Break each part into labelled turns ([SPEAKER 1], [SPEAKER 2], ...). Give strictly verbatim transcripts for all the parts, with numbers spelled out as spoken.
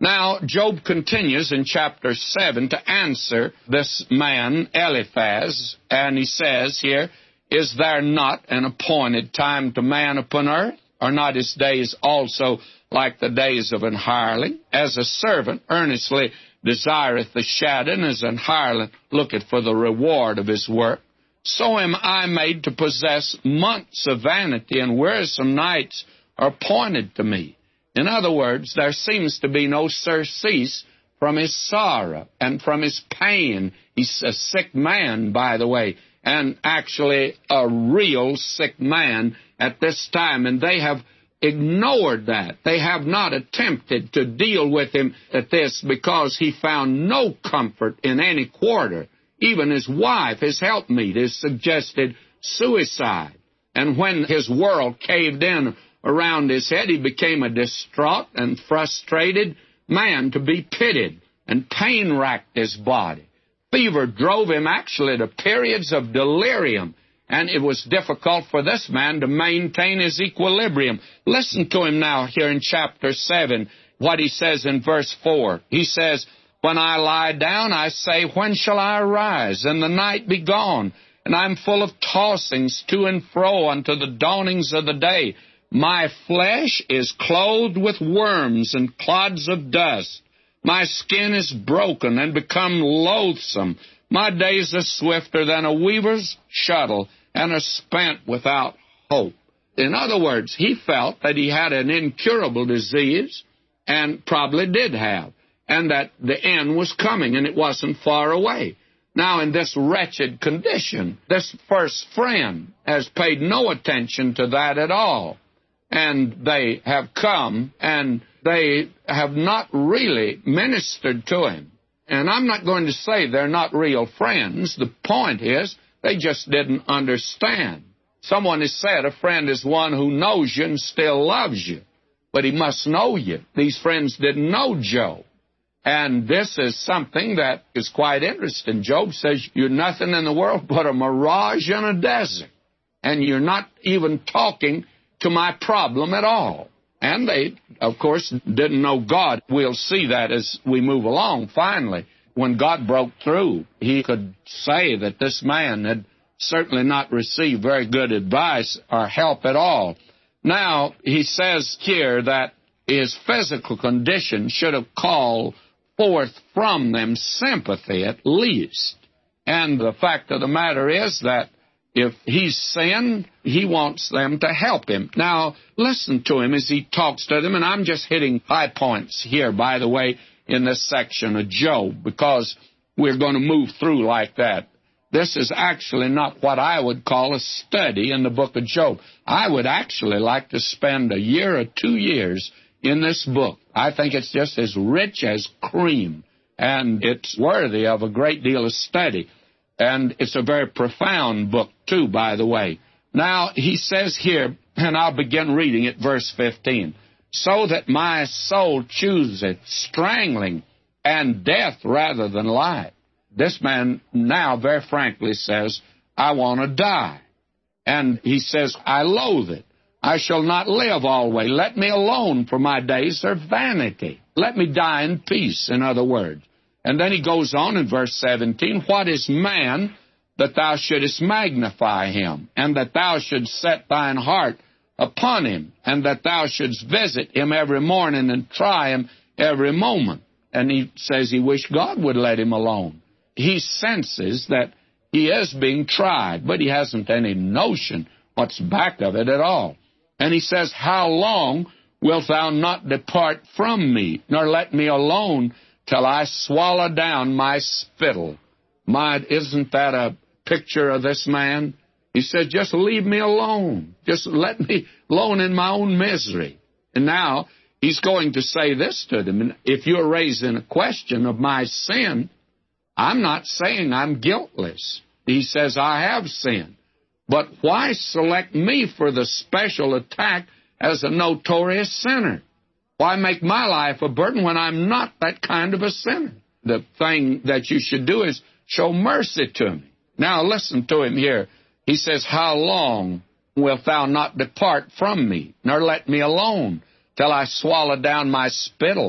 [SPEAKER 1] Now, Job continues in chapter seven to answer this man, Eliphaz, and he says here, "Is there not an appointed time to man upon earth? Are not his days also like the days of an hireling? As a servant earnestly desireth the shadow, and as an hireling looketh for the reward of his work, so am I made to possess months of vanity, and wearisome nights are appointed to me." In other words, there seems to be no surcease from his sorrow and from his pain. He's a sick man, by the way, and actually a real sick man at this time, and they have ignored that. They have not attempted to deal with him at this because he found no comfort in any quarter. Even his wife, his helpmeet, has suggested suicide. And when his world caved in around his head, he became a distraught and frustrated man to be pitied, and pain racked his body. Fever drove him actually to periods of delirium, and it was difficult for this man to maintain his equilibrium. Listen to him now here in chapter seven, what he says in verse four. He says, "When I lie down, I say, when shall I arise? And the night be gone, and I am full of tossings to and fro unto the dawnings of the day. My flesh is clothed with worms and clods of dust. My skin is broken and become loathsome. My days are swifter than a weaver's shuttle, and are spent without hope." In other words, he felt that he had an incurable disease, and probably did have, and that the end was coming, and it wasn't far away. Now, in this wretched condition, this first friend has paid no attention to that at all. And they have come, and they have not really ministered to him. And I'm not going to say they're not real friends. The point is, they just didn't understand. Someone has said a friend is one who knows you and still loves you, but he must know you. These friends didn't know Job. And this is something that is quite interesting. Job says, "You're nothing in the world but a mirage in a desert, and you're not even talking to my problem at all." And they, of course, didn't know God. We'll see that as we move along. Finally, when God broke through, he could say that this man had certainly not received very good advice or help at all. Now, he says here that his physical condition should have called forth from them sympathy at least. And the fact of the matter is that if he's sinned, he wants them to help him. Now, listen to him as he talks to them, and I'm just hitting high points here, by the way, in this section of Job, because we're going to move through like that. This is actually not what I would call a study in the book of Job. I would actually like to spend a year or two years in this book. I think it's just as rich as cream, and it's worthy of a great deal of study. And it's a very profound book, too, by the way. Now, he says here, and I'll begin reading at verse fifteen, "So that my soul chooseth strangling and death rather than life." This man now very frankly says, "I want to die." And he says, "I loathe it. I shall not live always. Let me alone, for my days are vanity." Let me die in peace, in other words. And then he goes on in verse seventeen, "What is man that thou shouldest magnify him, and that thou shouldst set thine heart upon him, and that thou shouldst visit him every morning and try him every moment?" And he says he wished God would let him alone. He senses that he is being tried, but he hasn't any notion what's back of it at all. And he says, "How long wilt thou not depart from me, nor let me alone till I swallow down my spittle?" My, isn't that a picture of this man? He said, "Just leave me alone. Just let me alone in my own misery." And now he's going to say this to them. And if you're raising a question of my sin, I'm not saying I'm guiltless. He says, "I have sinned. But why select me for the special attack as a notorious sinner? Why make my life a burden when I'm not that kind of a sinner? The thing that you should do is show mercy to me." Now listen to him here. He says, "How long wilt thou not depart from me, nor let me alone, till I swallow down my spittle?"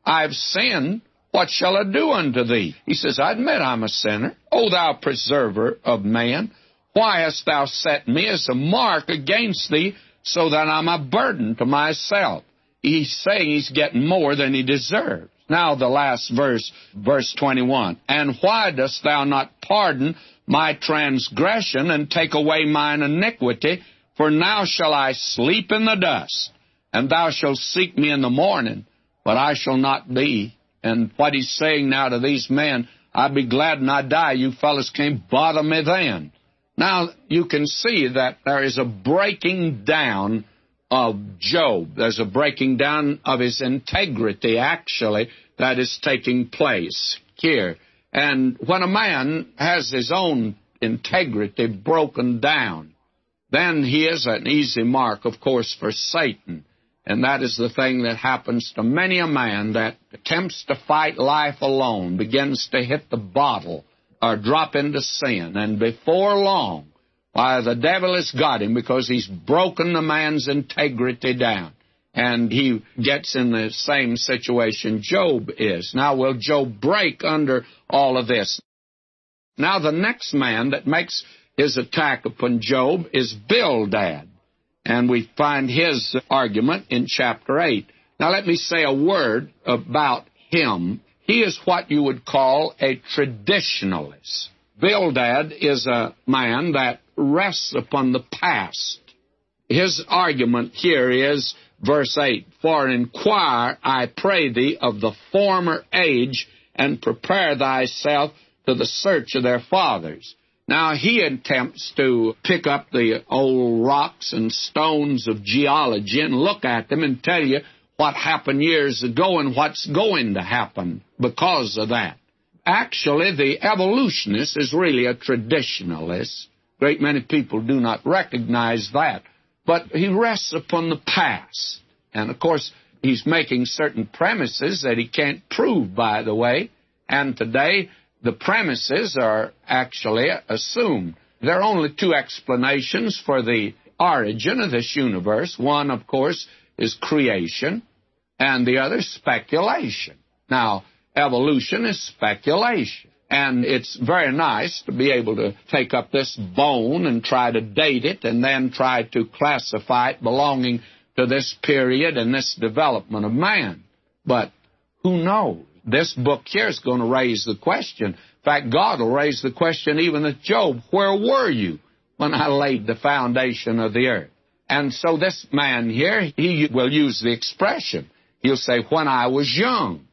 [SPEAKER 1] I've sinned. What shall I do unto thee? He says, I admit I'm a sinner. O thou preserver of man, why hast thou set me as a mark against thee, so that I'm a burden to myself? He's saying he's getting more than he deserves. Now the last verse, verse twenty-one. And why dost thou not pardon my transgression and take away mine iniquity? For now shall I sleep in the dust, and thou shalt seek me in the morning, but I shall not be. And what he's saying now to these men, I'd be glad when I die. You fellas can't bother me then. Now, you can see that there is a breaking down of Job. There's a breaking down of his integrity, actually, that is taking place here. And when a man has his own integrity broken down, then he is an easy mark, of course, for Satan. And that is the thing that happens to many a man that attempts to fight life alone, begins to hit the bottle or drop into sin. And before long, why, the devil has got him because he's broken the man's integrity down. And he gets in the same situation Job is. Now, will Job break under all of this? Now, the next man that makes his attack upon Job is Bildad. And we find his argument in chapter eight. Now, let me say a word about him. He is what you would call a traditionalist. Bildad is a man that rests upon the past. His argument here is verse eight, For inquire, I pray thee, of the former age, and prepare thyself to the search of their fathers. Now, he attempts to pick up the old rocks and stones of geology and look at them and tell you what happened years ago and what's going to happen because of that. Actually, the evolutionist is really a traditionalist. A great many people do not recognize that. But he rests upon the past. And, of course, he's making certain premises that he can't prove, by the way. And today, the premises are actually assumed. There are only two explanations for the origin of this universe. One, of course, is creation, and the other, speculation. Now, evolution is speculation, and it's very nice to be able to take up this bone and try to date it and then try to classify it belonging to this period and this development of man. But who knows? This book here is going to raise the question. In fact, God will raise the question even at Job, where were you when I laid the foundation of the earth? And so this man here, he will use the expression. He'll say, when I was young.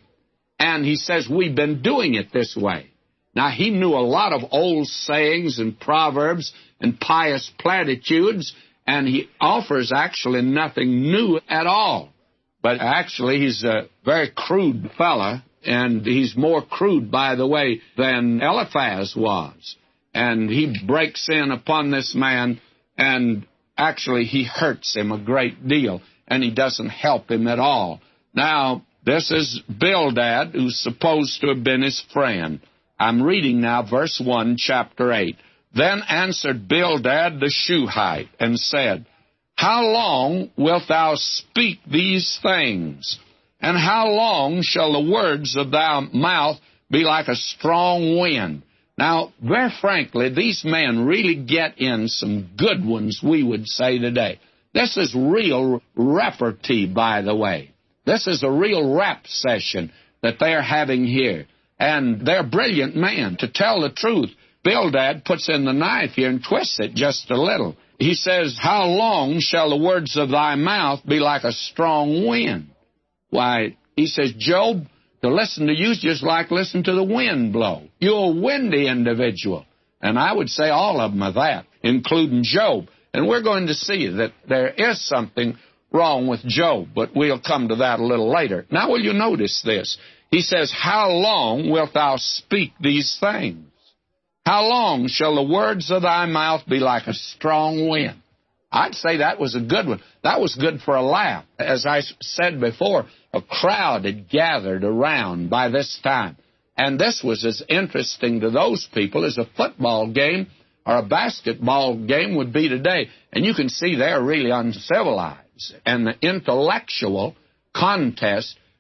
[SPEAKER 1] And he says, we've been doing it this way. Now, he knew a lot of old sayings and proverbs and pious platitudes, and he offers actually nothing new at all. But actually, he's a very crude fella, and he's more crude, by the way, than Eliphaz was. And he breaks in upon this man, and actually he hurts him a great deal, and he doesn't help him at all. Now, this is Bildad, who's supposed to have been his friend. I'm reading now verse one, chapter eight. Then answered Bildad the Shuhite, and said, How long wilt thou speak these things? And how long shall the words of thy mouth be like a strong wind? Now, very frankly, these men really get in some good ones, we would say today. This is real repartee, by the way. This is a real rap session that they're having here. And they're brilliant men. To tell the truth, Bildad puts in the knife here and twists it just a little. He says, How long shall the words of thy mouth be like a strong wind? Why, he says, Job, to listen to you is just like listen to the wind blow. You're a windy individual. And I would say all of them are that, including Job. And we're going to see that there is something wrong with Job, but we'll come to that a little later. Now, will you notice this? He says, How long wilt thou speak these things? How long shall the words of thy mouth be like a strong wind? I'd say that was a good one. That was good for a laugh. As I said before, a crowd had gathered around by this time. And this was as interesting to those people as a football game or a basketball game would be today. And you can see they're really uncivilized. And the intellectual contest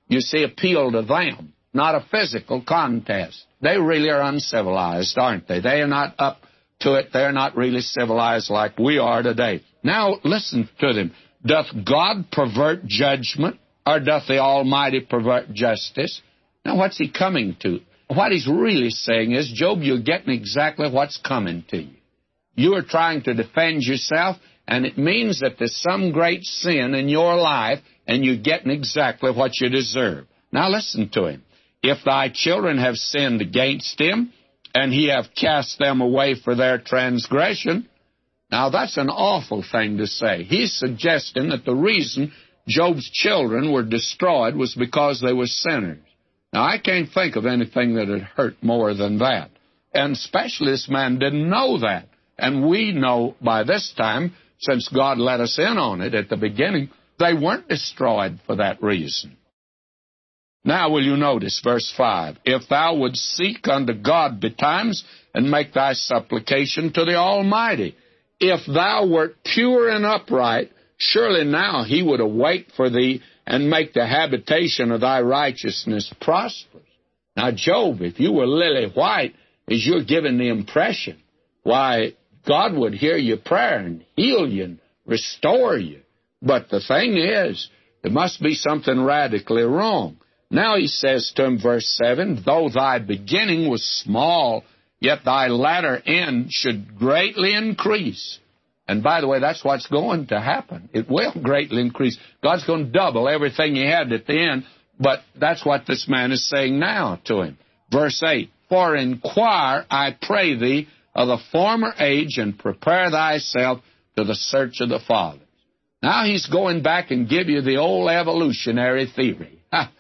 [SPEAKER 1] you see, appeal to them, not a physical contest. They really are uncivilized, aren't they? They are not up to it. They're not really civilized like we are today. Now, listen to them. Doth God pervert judgment, or doth the Almighty pervert justice? Now, what's he coming to? What he's really saying is, Job, you're getting exactly what's coming to you. You are trying to defend yourself, and it means that there's some great sin in your life, and you're getting exactly what you deserve. Now, listen to him. If thy children have sinned against him, and he have cast them away for their transgression. Now, that's an awful thing to say. He's suggesting that the reason Job's children were destroyed was because they were sinners. Now, I can't think of anything that had hurt more than that. And especially this man didn't know that. And we know by this time, since God let us in on it at the beginning, they weren't destroyed for that reason. Now will you notice verse five, if thou wouldst seek unto God betimes, and make thy supplication to the Almighty. If thou wert pure and upright, surely now he would await for thee, and make the habitation of thy righteousness prosperous. Now, Job, if you were lily white, as you're giving the impression, why, God would hear your prayer and heal you and restore you. But the thing is, there must be something radically wrong. Now he says to him, verse seven, though thy beginning was small, yet thy latter end should greatly increase. And by the way, that's what's going to happen. It will greatly increase. God's going to double everything he had at the end, but that's what this man is saying now to him. Verse eight, for inquire, I pray thee, of the former age, and prepare thyself to the search of the fathers. Now he's going back and give you the old evolutionary theory.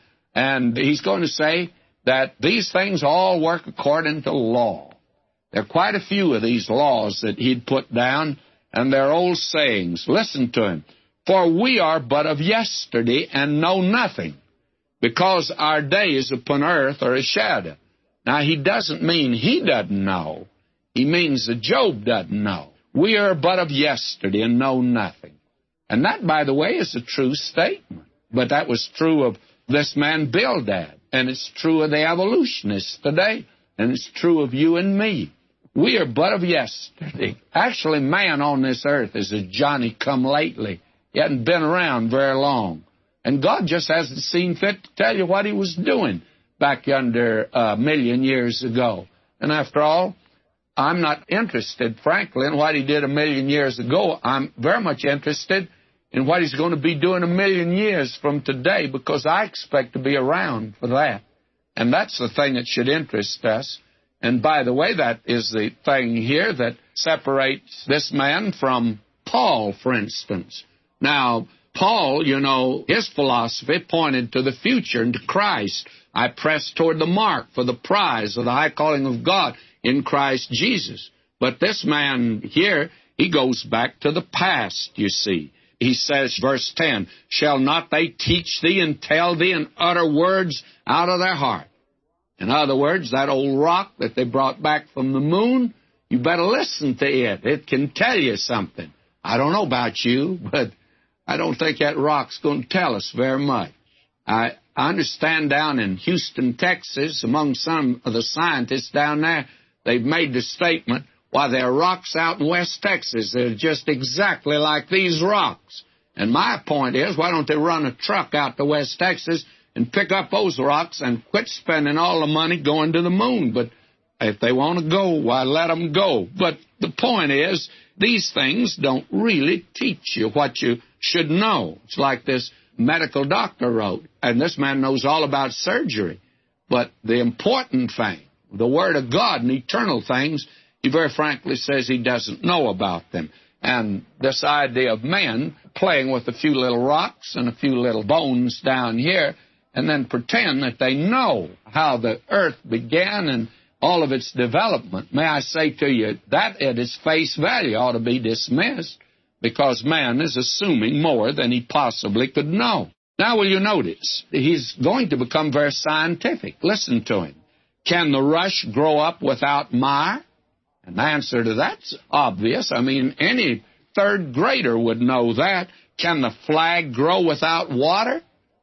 [SPEAKER 1] And he's going to say that these things all work according to law. There are quite a few of these laws that he'd put down, and they're old sayings. Listen to him. For we are but of yesterday, and know nothing, because our days upon earth are a shadow. Now, he doesn't mean he doesn't know. He means that Job doesn't know. We are but of yesterday, and know nothing. And that, by the way, is a true statement. But that was true of this man Bildad, and it's true of the evolutionists today, and it's true of you and me. We are but of yesterday. Actually, man on this earth is a Johnny-come-lately. He hadn't been around very long. And God just hasn't seen fit to tell you what he was doing back yonder a million years ago. And after all, I'm not interested, frankly, in what he did a million years ago. I'm very much interested in what he's going to be doing a million years from today, because I expect to be around for that. And that's the thing that should interest us. And by the way, that is the thing here that separates this man from Paul, for instance. Now, Paul, you know, his philosophy pointed to the future and to Christ. I press toward the mark for the prize of the high calling of God in Christ Jesus. But this man here, he goes back to the past, you see. He says, verse ten, shall not they teach thee and tell thee and utter words out of their heart? In other words, that old rock that they brought back from the moon, you better listen to it. It can tell you something. I don't know about you, but I don't think that rock's going to tell us very much. I, I understand down in Houston, Texas, among some of the scientists down there, they've made the statement, why, there are rocks out in West Texas that are just exactly like these rocks. And my point is, why don't they run a truck out to West Texas and pick up those rocks and quit spending all the money going to the moon? But if they want to go, why, let them go. But the point is, these things don't really teach you what you should know. It's like this medical doctor wrote, and this man knows all about surgery. But the important thing, the Word of God and eternal things, he very frankly says he doesn't know about them. And this idea of men playing with a few little rocks and a few little bones down here, and then pretend that they know how the earth began and all of its development, may I say to you, that at its face value ought to be dismissed, because man is assuming more than he possibly could know. Now, will you notice, he's going to become very scientific. Listen to him. Can the rush grow up without mire? And the answer to that's obvious. I mean, any third grader would know that. Can the flag grow without water?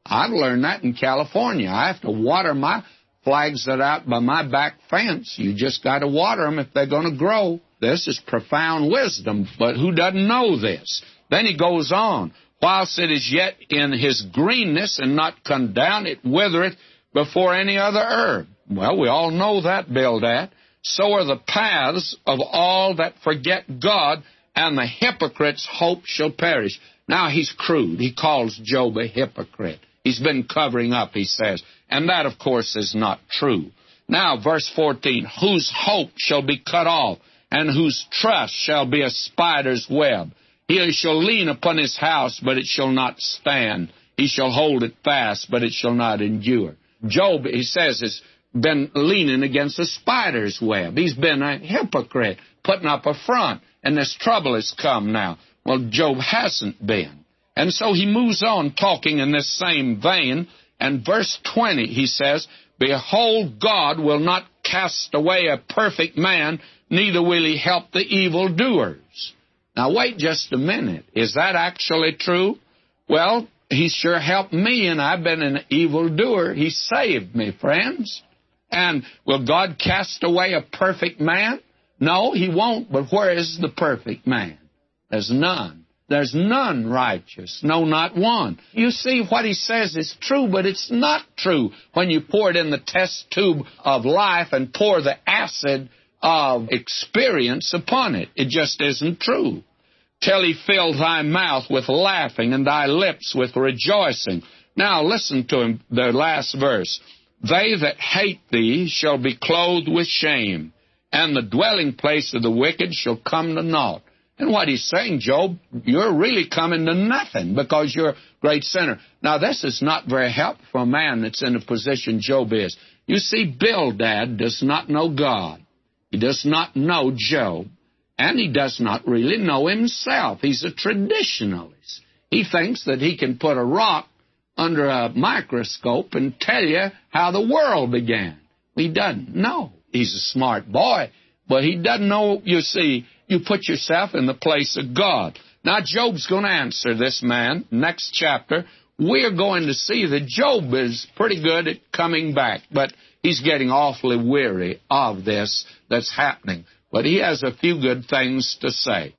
[SPEAKER 1] I've learned that in California. I have to water my flags that are out by my back fence. You just got to water them if they're going to grow. This is profound wisdom, but who doesn't know this? Then he goes on. Whilst it is yet in his greenness and not come down, it withereth before any other herb. Well, we all know that, Bildad. So are the paths of all that forget God, and the hypocrite's hope shall perish. Now, he's crude. He calls Job a hypocrite. He's been covering up, he says. And that, of course, is not true. Now, verse fourteen, whose hope shall be cut off, and whose trust shall be a spider's web. He shall lean upon his house, but it shall not stand. He shall hold it fast, but it shall not endure. Job, he says, has been leaning against a spider's web. He's been a hypocrite, putting up a front, and this trouble has come now. Well, Job hasn't been. And so he moves on talking in this same vein, and verse twenty, he says, behold, God will not cast away a perfect man, neither will he help the evildoers. Now, wait just a minute. Is that actually true? Well, he sure helped me, and I've been an evildoer. He saved me, friends. And will God cast away a perfect man? No, he won't, but where is the perfect man? There's none. There's none righteous, no, not one. You see, what he says is true, but it's not true when you pour it in the test tube of life and pour the acid of experience upon it. It just isn't true. Till he fill thy mouth with laughing and thy lips with rejoicing. Now listen to him, the last verse. They that hate thee shall be clothed with shame, and the dwelling place of the wicked shall come to naught. And what he's saying, Job, you're really coming to nothing because you're a great sinner. Now, this is not very helpful for a man that's in the position Job is. You see, Bildad does not know God. He does not know Job, and he does not really know himself. He's a traditionalist. He thinks that he can put a rock under a microscope and tell you how the world began. He doesn't know. He's a smart boy, but he doesn't know, you see, you put yourself in the place of God. Now, Job's going to answer this man. Next chapter, we're going to see that Job is pretty good at coming back, but he's getting awfully weary of this that's happening. But he has a few good things to say.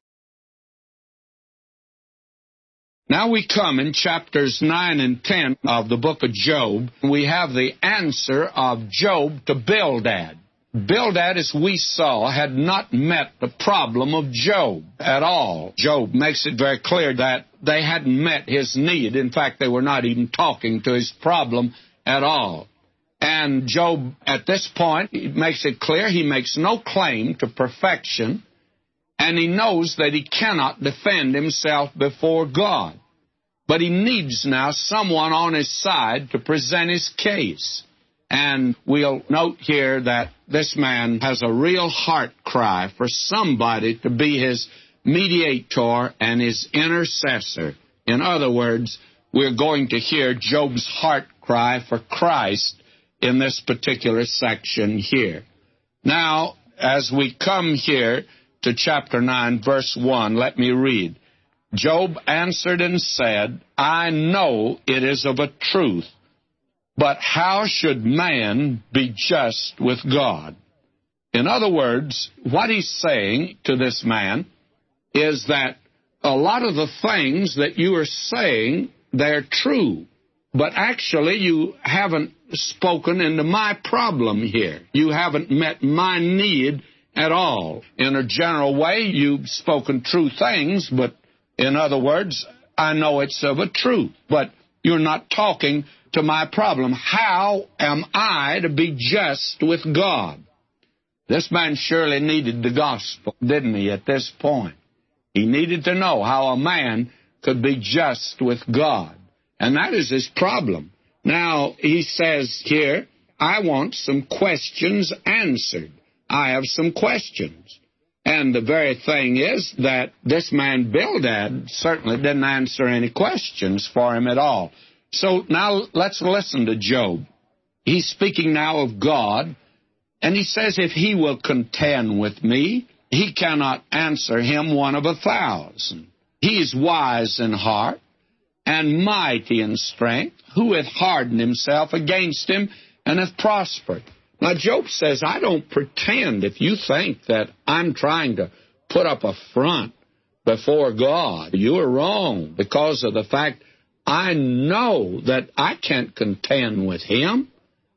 [SPEAKER 1] Now we come in chapters nine and ten of the book of Job. We have the answer of Job to Bildad. Bildad, as we saw, had not met the problem of Job at all. Job makes it very clear that they hadn't met his need. In fact, they were not even talking to his problem at all. And Job, at this point, he makes it clear he makes no claim to perfection, and he knows that he cannot defend himself before God. But he needs now someone on his side to present his case. And we'll note here that this man has a real heart cry for somebody to be his mediator and his intercessor. In other words, we're going to hear Job's heart cry for Christ in this particular section here. Now, as we come here to chapter nine, verse one, let me read. Job answered and said, I know it is of a truth, but how should man be just with God? In other words, what he's saying to this man is that a lot of the things that you are saying, they're true, but actually you haven't spoken into my problem here. You haven't met my need at all. In a general way, you've spoken true things, but in other words, I know it's of a truth, but you're not talking to my problem. How am I to be just with God? This man surely needed the gospel, didn't he, at this point? He needed to know how a man could be just with God. And that is his problem. Now, he says here, I want some questions answered. I have some questions. And the very thing is that this man Bildad certainly didn't answer any questions for him at all. So now let's listen to Job. He's speaking now of God, and he says, if he will contend with me, he cannot answer him one of a thousand. He is wise in heart, and mighty in strength, who hath hardened himself against him, and hath prospered. Now, Job says, I don't pretend. If you think that I'm trying to put up a front before God, you are wrong, because of the fact I know that I can't contend with him,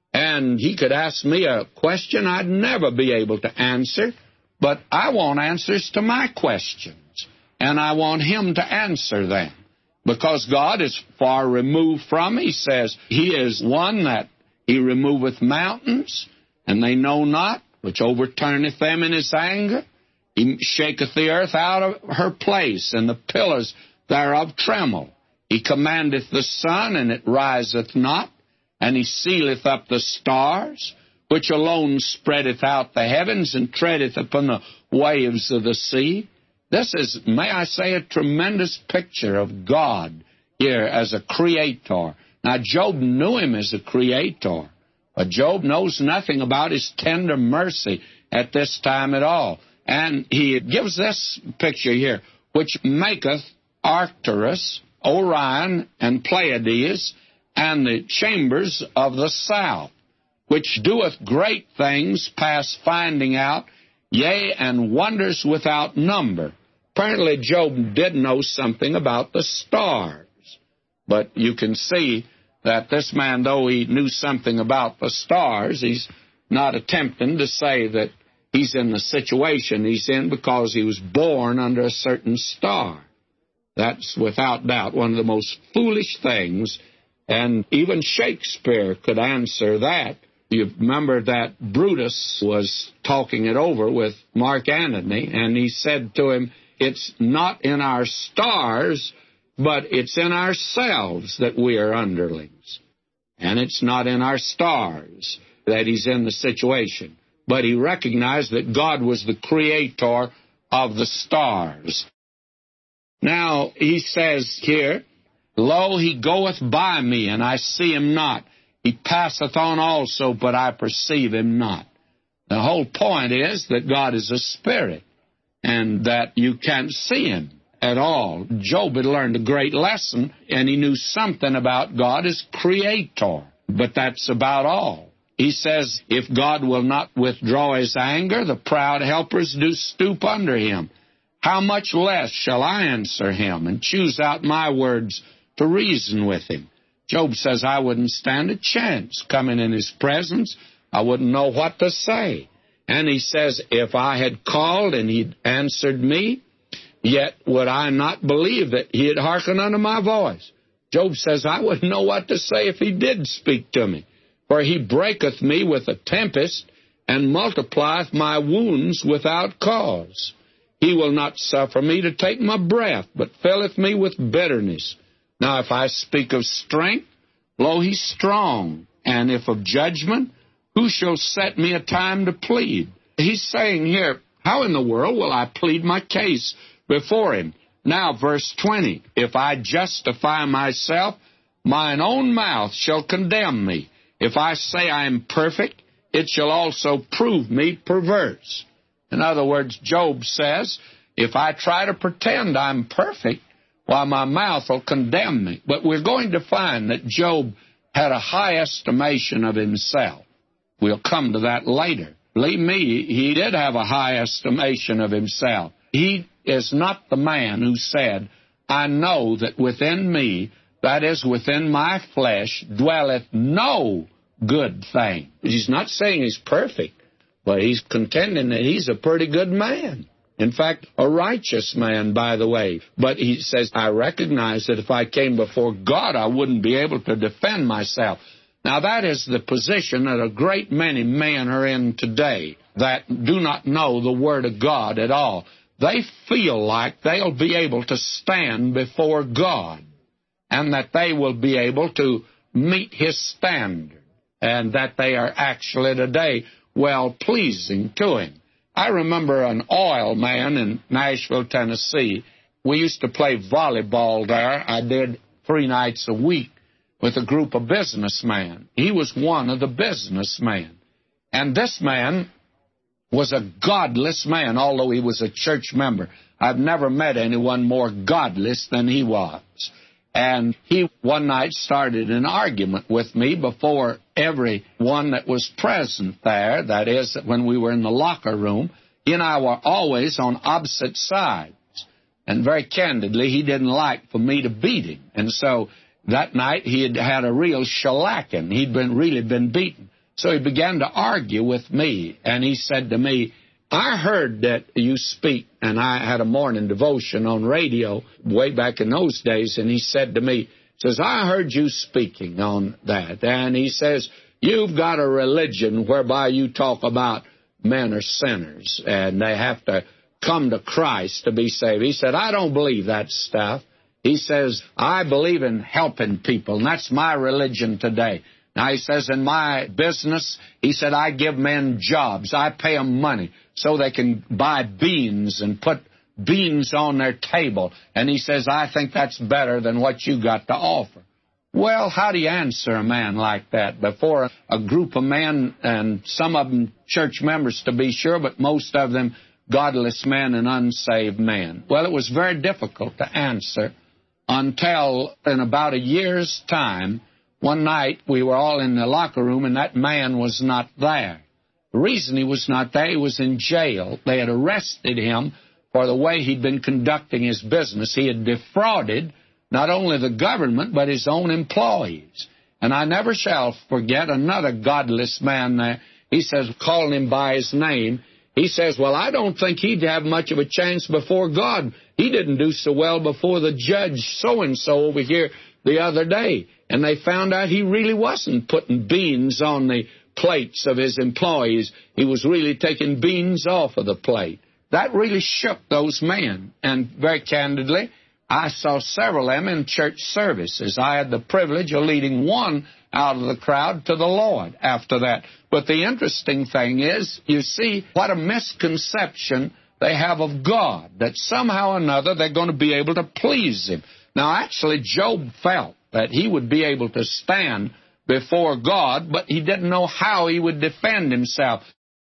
[SPEAKER 1] and he could ask me a question I'd never be able to answer, but I want answers to my questions, and I want him to answer them. Because God is far removed from, he says, he is one that he removeth mountains, and they know not, which overturneth them in his anger. He shaketh the earth out of her place, and the pillars thereof tremble. He commandeth the sun, and it riseth not, and he sealeth up the stars, which alone spreadeth out the heavens, and treadeth upon the waves of the sea. This is, may I say, a tremendous picture of God here as a creator. Now, Job knew him as a creator, but Job knows nothing about his tender mercy at this time at all. And he gives this picture here, which maketh Arcturus, Orion, and Pleiades, and the chambers of the south, which doeth great things past finding out, yea, and wonders without number. Apparently, Job did know something about the stars. But you can see that this man, though he knew something about the stars, he's not attempting to say that he's in the situation he's in because he was born under a certain star. That's without doubt one of the most foolish things, and even Shakespeare could answer that. You remember that Brutus was talking it over with Mark Antony, and he said to him, it's not in our stars, but it's in ourselves that we are underlings. And it's not in our stars that he's in the situation. But he recognized that God was the creator of the stars. Now, he says here, lo, he goeth by me, and I see him not. He passeth on also, but I perceive him not. The whole point is that God is a spirit, and that you can't see him at all. Job had learned a great lesson, and he knew something about God as creator, but that's about all. He says, if God will not withdraw his anger, the proud helpers do stoop under him. How much less shall I answer him and choose out my words to reason with him? Job says, I wouldn't stand a chance coming in his presence. I wouldn't know what to say. And he says, if I had called and he'd answered me, yet would I not believe that he had hearkened unto my voice. Job says, I wouldn't know what to say if he did speak to me. For he breaketh me with a tempest, and multiplieth my wounds without cause. He will not suffer me to take my breath, but filleth me with bitterness. Now if I speak of strength, lo, he's strong. And if of judgment, who shall set me a time to plead? He's saying here, how in the world will I plead my case before him? Now, verse twenty, if I justify myself, mine own mouth shall condemn me. If I say I am perfect, it shall also prove me perverse. In other words, Job says, if I try to pretend I'm perfect, why, my mouth will condemn me. But we're going to find that Job had a high estimation of himself. We'll come to that later. Believe me, he did have a high estimation of himself. He is not the man who said, I know that within me, that is, within my flesh, dwelleth no good thing. He's not saying he's perfect, but he's contending that he's a pretty good man. In fact, a righteous man, by the way. But he says, I recognize that if I came before God, I wouldn't be able to defend myself. Now, that is the position that a great many men are in today that do not know the Word of God at all. They feel like they'll be able to stand before God and that they will be able to meet His standard and that they are actually today well-pleasing to Him. I remember an oil man in Nashville, Tennessee. We used to play volleyball there. I did three nights a week with a group of businessmen. He was one of the businessmen. And this man was a godless man, although he was a church member. I've never met anyone more godless than he was. And he one night started an argument with me before everyone that was present there. That is, when we were in the locker room, he and I were always on opposite sides. And very candidly, he didn't like for me to beat him. And so that night he had had a real shellacking. He'd been really been beaten. So he began to argue with me. And he said to me, I heard that you speak, and I had a morning devotion on radio way back in those days, and he said to me, says, I heard you speaking on that. And he says, you've got a religion whereby you talk about men are sinners, and they have to come to Christ to be saved. He said, I don't believe that stuff. He says, I believe in helping people, and that's my religion today. Now, he says, in my business, he said, I give men jobs. I pay them money so they can buy beans and put beans on their table. And he says, I think that's better than what you got to offer. Well, how do you answer a man like that before a group of men, and some of them church members to be sure, but most of them godless men and unsaved men? Well, it was very difficult to answer until in about a year's time, one night we were all in the locker room and that man was not there. The reason he was not there, he was in jail. They had arrested him for the way he'd been conducting his business. He had defrauded not only the government, but his own employees. And I never shall forget another godless man there. He says, calling him by his name, he says, well, I don't think he'd have much of a chance before God. He didn't do so well before the judge so-and-so over here the other day. And they found out he really wasn't putting beans on the plates of his employees. He was really taking beans off of the plate. That really shook those men. And very candidly, I saw several of them in church services. I had the privilege of leading one out of the crowd to the Lord after that. But the interesting thing is, you see what a misconception they have of God, that somehow or another they're going to be able to please Him. Now, actually, Job felt that he would be able to stand before God, but he didn't know how he would defend himself.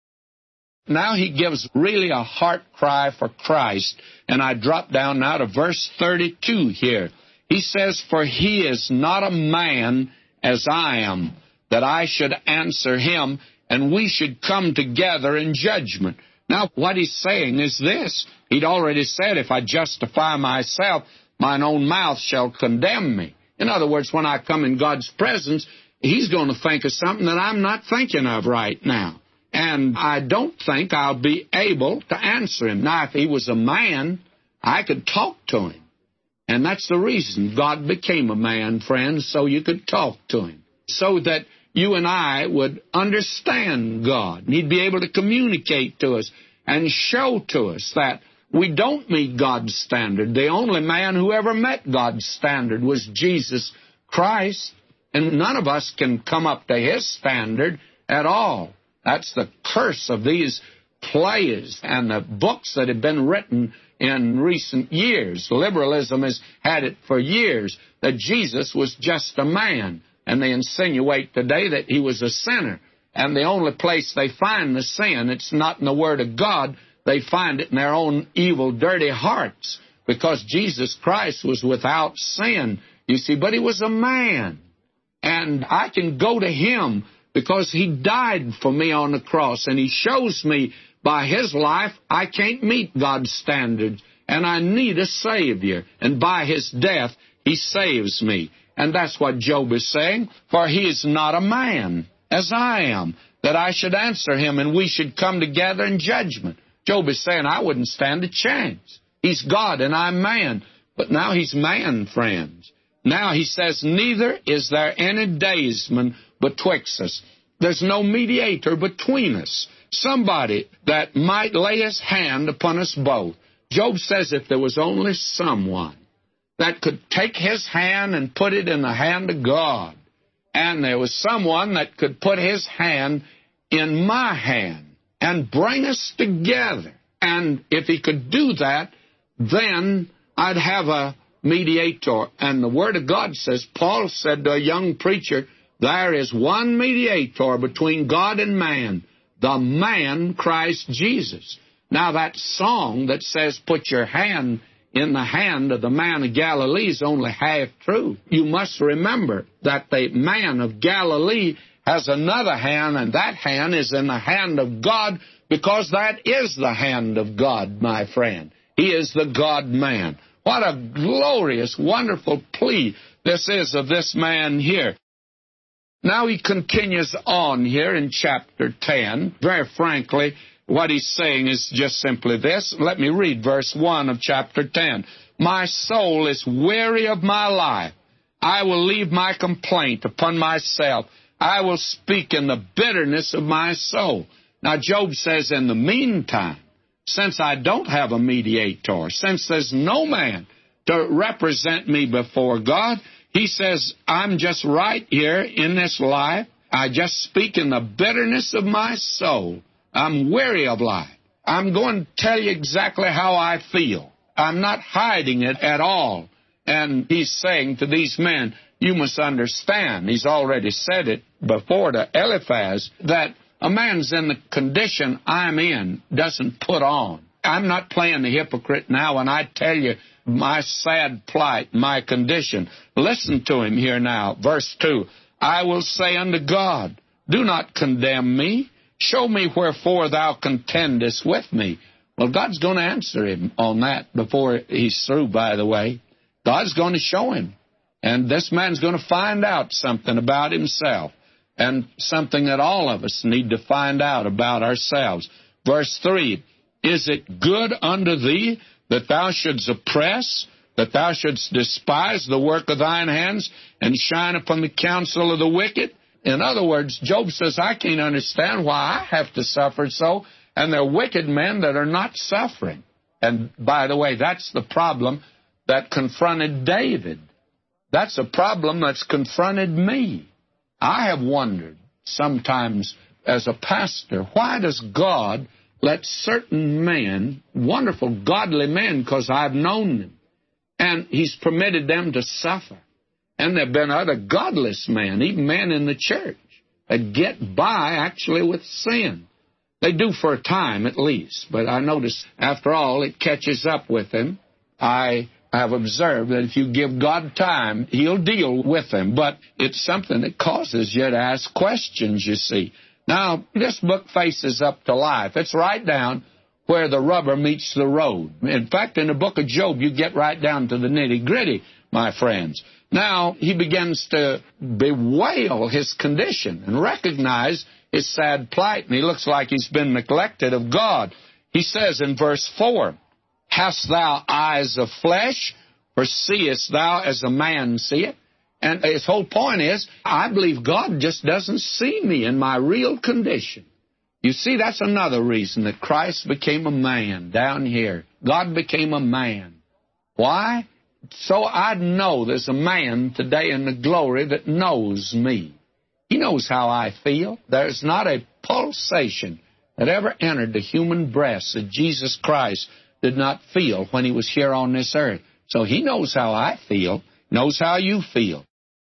[SPEAKER 1] Now he gives really a heart cry for Christ, and I drop down now to verse thirty-two here. He says, for he is not a man as I am, that I should answer him, and we should come together in judgment. Now, what he's saying is this. He'd already said, if I justify myself, mine own mouth shall condemn me. In other words, when I come in God's presence, He's going to think of something that I'm not thinking of right now. And I don't think I'll be able to answer Him. Now, if He was a man, I could talk to Him. And that's the reason God became a man, friends, so you could talk to Him. So that you and I would understand God. And He'd be able to communicate to us and show to us that we don't meet God's standard. The only man who ever met God's standard was Jesus Christ. And none of us can come up to His standard at all. That's the curse of these plays and the books that have been written in recent years. Liberalism has had it for years, that Jesus was just a man. And they insinuate today that He was a sinner. And the only place they find the sin, it's not in the Word of God. They find it in their own evil, dirty hearts. Because Jesus Christ was without sin, you see. But He was a man. And I can go to Him because He died for me on the cross. And He shows me by His life I can't meet God's standards. And I need a Savior. And by His death, He saves me. And that's what Job is saying. For he is not a man, as I am, that I should answer him, and we should come together in judgment. Job is saying, I wouldn't stand a chance. He's God, and I'm man. But now he's man, friends. Now he says, neither is there any daysman betwixt us. There's no mediator between us. Somebody that might lay his hand upon us both. Job says if there was only someone that could take his hand and put it in the hand of God, and there was someone that could put his hand in my hand and bring us together. And if he could do that, then I'd have a mediator. And the Word of God says, Paul said to a young preacher, there is one mediator between God and man, the man Christ Jesus. Now that song that says, put your hand in the hand of the man of Galilee is only half true. You must remember that the man of Galilee has another hand, and that hand is in the hand of God, because that is the hand of God, my friend. He is the God-man. What a glorious, wonderful plea this is of this man here. Now he continues on here in chapter ten. Very frankly, what he's saying is just simply this. Let me read verse one of chapter ten. My soul is weary of my life. I will leave my complaint upon myself. I will speak in the bitterness of my soul. Now, Job says, in the meantime, since I don't have a mediator, since there's no man to represent me before God, he says, I'm just right here in this life. I just speak in the bitterness of my soul. I'm weary of life. I'm going to tell you exactly how I feel. I'm not hiding it at all. And he's saying to these men, you must understand, he's already said it before to Eliphaz, that a man's in the condition I'm in doesn't put on. I'm not playing the hypocrite now when I tell you my sad plight, my condition. Listen to him here now. Verse two, I will say unto God, do not condemn me. Show me wherefore thou contendest with me. Well, God's going to answer him on that before he's through, by the way. God's going to show him. And this man's going to find out something about himself, and something that all of us need to find out about ourselves. Verse three, is it good unto thee that thou shouldst oppress, that thou shouldst despise the work of thine hands, and shine upon the counsel of the wicked? In other words, Job says, I can't understand why I have to suffer so, and there are wicked men that are not suffering. And by the way, that's the problem that confronted David. That's a problem that's confronted me. I have wondered sometimes as a pastor, why does God let certain men, wonderful godly men, because I've known them, and he's permitted them to suffer. And there have been other godless men, even men in the church, that get by actually with sin. They do for a time at least, but I notice after all it catches up with them. I have observed that if you give God time, he'll deal with them, but it's something that causes you to ask questions, you see. Now, this book faces up to life. It's right down where the rubber meets the road. In fact, in the book of Job, you get right down to the nitty-gritty, my friends. Now, he begins to bewail his condition and recognize his sad plight, and he looks like he's been neglected of God. He says in verse four, hast thou eyes of flesh, or seest thou as a man seeth? And his whole point is, I believe God just doesn't see me in my real condition. You see, that's another reason that Christ became a man down here. God became a man. Why? So I'd know there's a man today in the glory that knows me. He knows how I feel. There's not a pulsation that ever entered the human breast that Jesus Christ did not feel when he was here on this earth. So he knows how I feel, knows how you feel.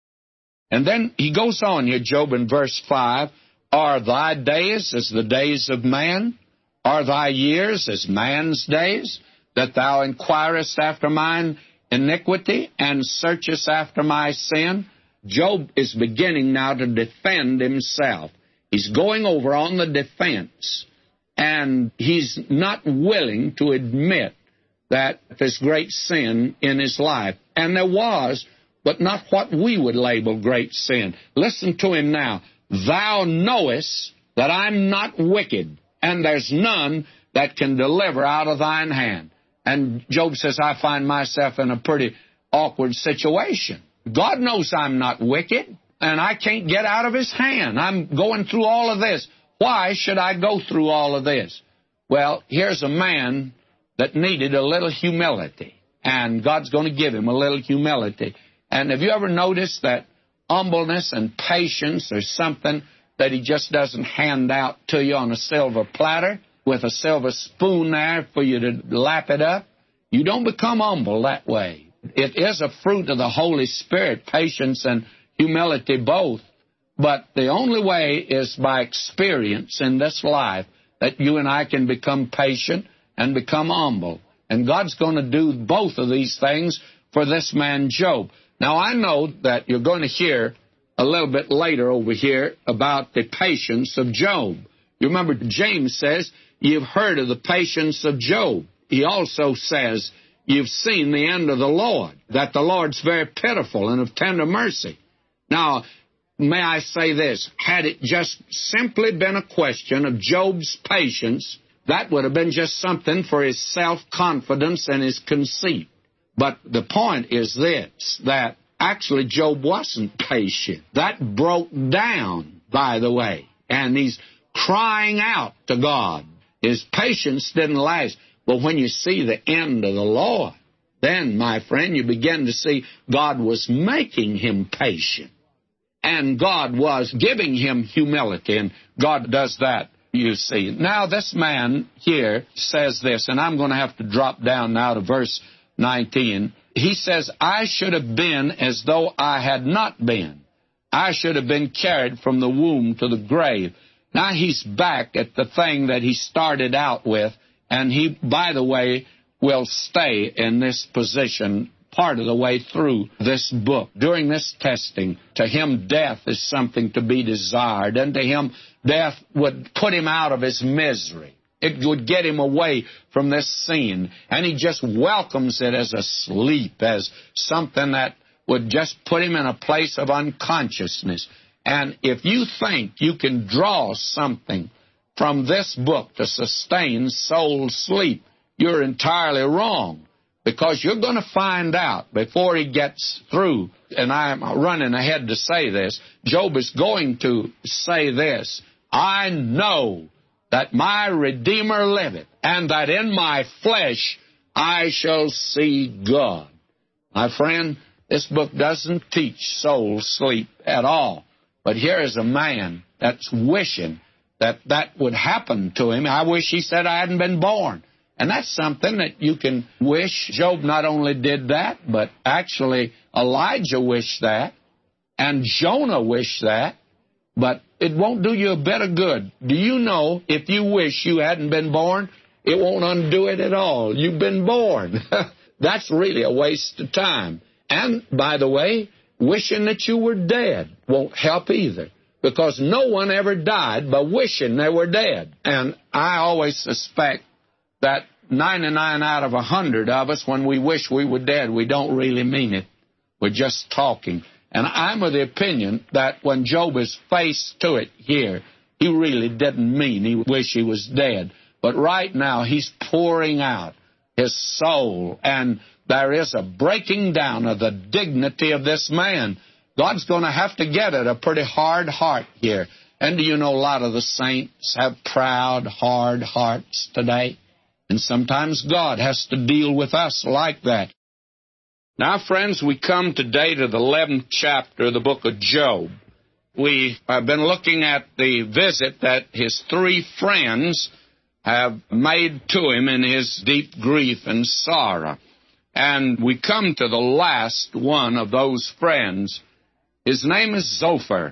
[SPEAKER 1] And then he goes on here, Job, in verse five, are thy days as the days of man? Are thy years as man's days? That thou inquirest after mine iniquity and searchest after my sin? Job is beginning now to defend himself. He's going over on the defense, and he's not willing to admit that there's great sin in his life. And there was, but not what we would label great sin. Listen to him now. Thou knowest that I'm not wicked, and there's none that can deliver out of thine hand. And Job says, I find myself in a pretty awkward situation. God knows I'm not wicked, and I can't get out of his hand. I'm going through all of this. Why should I go through all of this? Well, here's a man that needed a little humility, and God's going to give him a little humility. And have you ever noticed that humbleness and patience are something that he just doesn't hand out to you on a silver platter with a silver spoon there for you to lap it up? You don't become humble that way. It is a fruit of the Holy Spirit, patience and humility both. But the only way is by experience in this life that you and I can become patient and become humble. And God's going to do both of these things for this man Job. Now, I know that you're going to hear a little bit later over here about the patience of Job. You remember James says, you've heard of the patience of Job. He also says, you've seen the end of the Lord, that the Lord's very pitiful and of tender mercy. Now, may I say this, had it just simply been a question of Job's patience, that would have been just something for his self-confidence and his conceit. But the point is this, that actually Job wasn't patient. That broke down, by the way, and he's crying out to God. His patience didn't last. But when you see the end of the Lord, then, my friend, you begin to see God was making him patient. And God was giving him humility, and God does that, you see. Now, this man here says this, and I'm going to have to drop down now to verse nineteen. He says, I should have been as though I had not been. I should have been carried from the womb to the grave. Now he's back at the thing that he started out with, and he, by the way, will stay in this position part of the way through this book. During this testing, to him death is something to be desired, and to him death would put him out of his misery. It would get him away from this scene, and he just welcomes it as a sleep, as something that would just put him in a place of unconsciousness. And if you think you can draw something from this book to sustain soul sleep, you're entirely wrong, because you're going to find out before he gets through, and I'm running ahead to say this, Job is going to say this, I know that my Redeemer liveth, and that in my flesh I shall see God. My friend, this book doesn't teach soul sleep at all. But here is a man that's wishing that that would happen to him. I wish he said I hadn't been born. And that's something that you can wish. Job not only did that, but actually Elijah wished that, and Jonah wished that, but it won't do you a bit of good. Do you know if you wish you hadn't been born, it won't undo it at all. You've been born. That's really a waste of time. And, by the way, wishing that you were dead won't help either, because no one ever died by wishing they were dead. And I always suspect that ninety-nine out of one hundred of us, when we wish we were dead, we don't really mean it. We're just talking. And I'm of the opinion that when Job is faced to it here, he really didn't mean he wished he was dead. But right now, he's pouring out his soul, and there is a breaking down of the dignity of this man. God's going to have to get at a pretty hard heart here. And do you know a lot of the saints have proud, hard hearts today? And sometimes God has to deal with us like that. Now, friends, we come today to the eleventh chapter of the book of Job. We have been looking at the visit that his three friends have made to him in his deep grief and sorrow. And we come to the last one of those friends. His name is Zophar.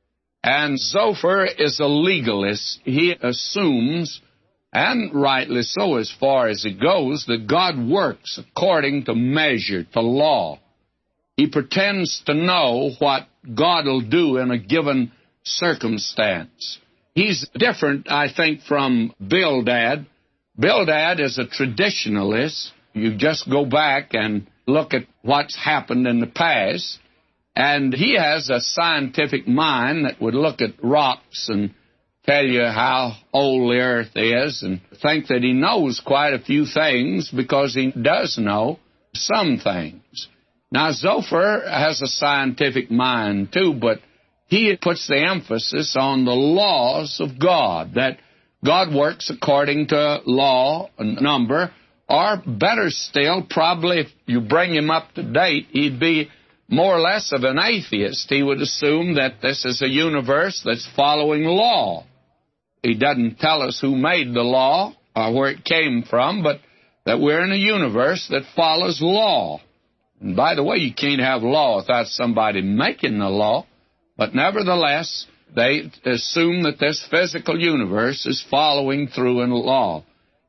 [SPEAKER 1] And Zophar is a legalist. He assumes, and rightly so as far as it goes, that God works according to measure, to law. He pretends to know what God will do in a given circumstance. He's different, I think, from Bildad. Bildad is a traditionalist. You just go back and look at what's happened in the past, and he has a scientific mind that would look at rocks and tell you how old the earth is and think that he knows quite a few things because he does know some things. Now, Zophar has a scientific mind, too, but he puts the emphasis on the laws of God, that God works according to law and number, or better still, probably if you bring him up to date, he'd be more or less of an atheist. He would assume that this is a universe that's following law. He doesn't tell us who made the law or where it came from, but that we're in a universe that follows law. And by the way, you can't have law without somebody making the law, but nevertheless, they assume that this physical universe is following through in law.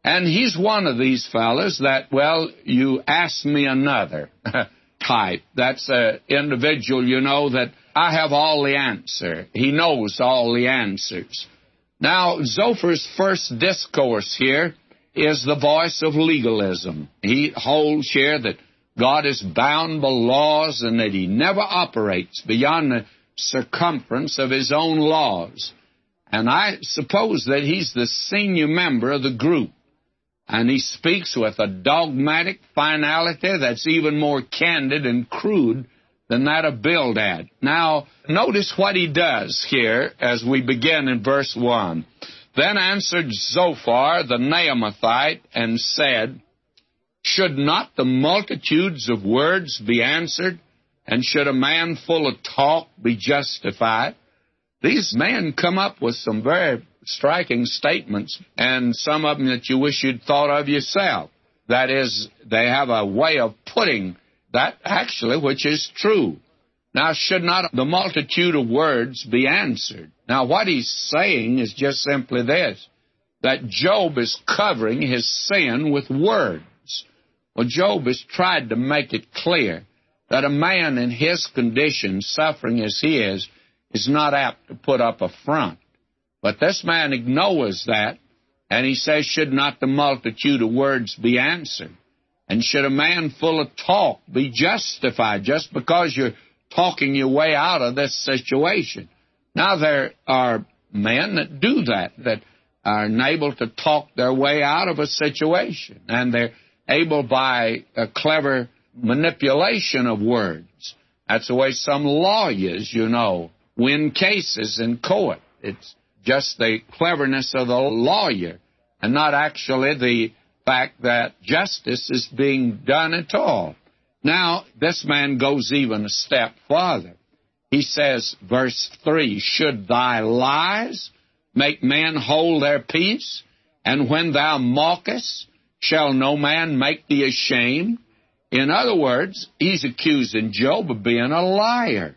[SPEAKER 1] And he's one of these fellas that, well, you ask me another type. That's an individual, you know, that I have all the answer. He knows all the answers. Now, Zophar's first discourse here is the voice of legalism. He holds here that God is bound by laws and that he never operates beyond the circumference of his own laws. And I suppose that he's the senior member of the group. And he speaks with a dogmatic finality that's even more candid and crude than that of Bildad. Now, notice what he does here as we begin in verse one. Then answered Zophar the Naamathite and said, Should not the multitudes of words be answered, and should a man full of talk be justified? These men come up with some very striking statements, and some of them that you wish you'd thought of yourself. That is, they have a way of putting that actually which is true. Now, should not the multitude of words be answered? Now, what he's saying is just simply this, that Job is covering his sin with words. Well, Job has tried to make it clear that a man in his condition, suffering as he is, is not apt to put up a front. But this man ignores that, and he says, should not the multitude of words be answered? And should a man full of talk be justified just because you're talking your way out of this situation? Now, there are men that do that, that are able to talk their way out of a situation, and they're able by a clever manipulation of words. That's the way some lawyers, you know, win cases in court. It's just the cleverness of the lawyer and not actually the fact that justice is being done at all. Now, this man goes even a step farther. He says, verse three, Should thy lies make men hold their peace? And when thou mockest, shall no man make thee ashamed? In other words, he's accusing Job of being a liar.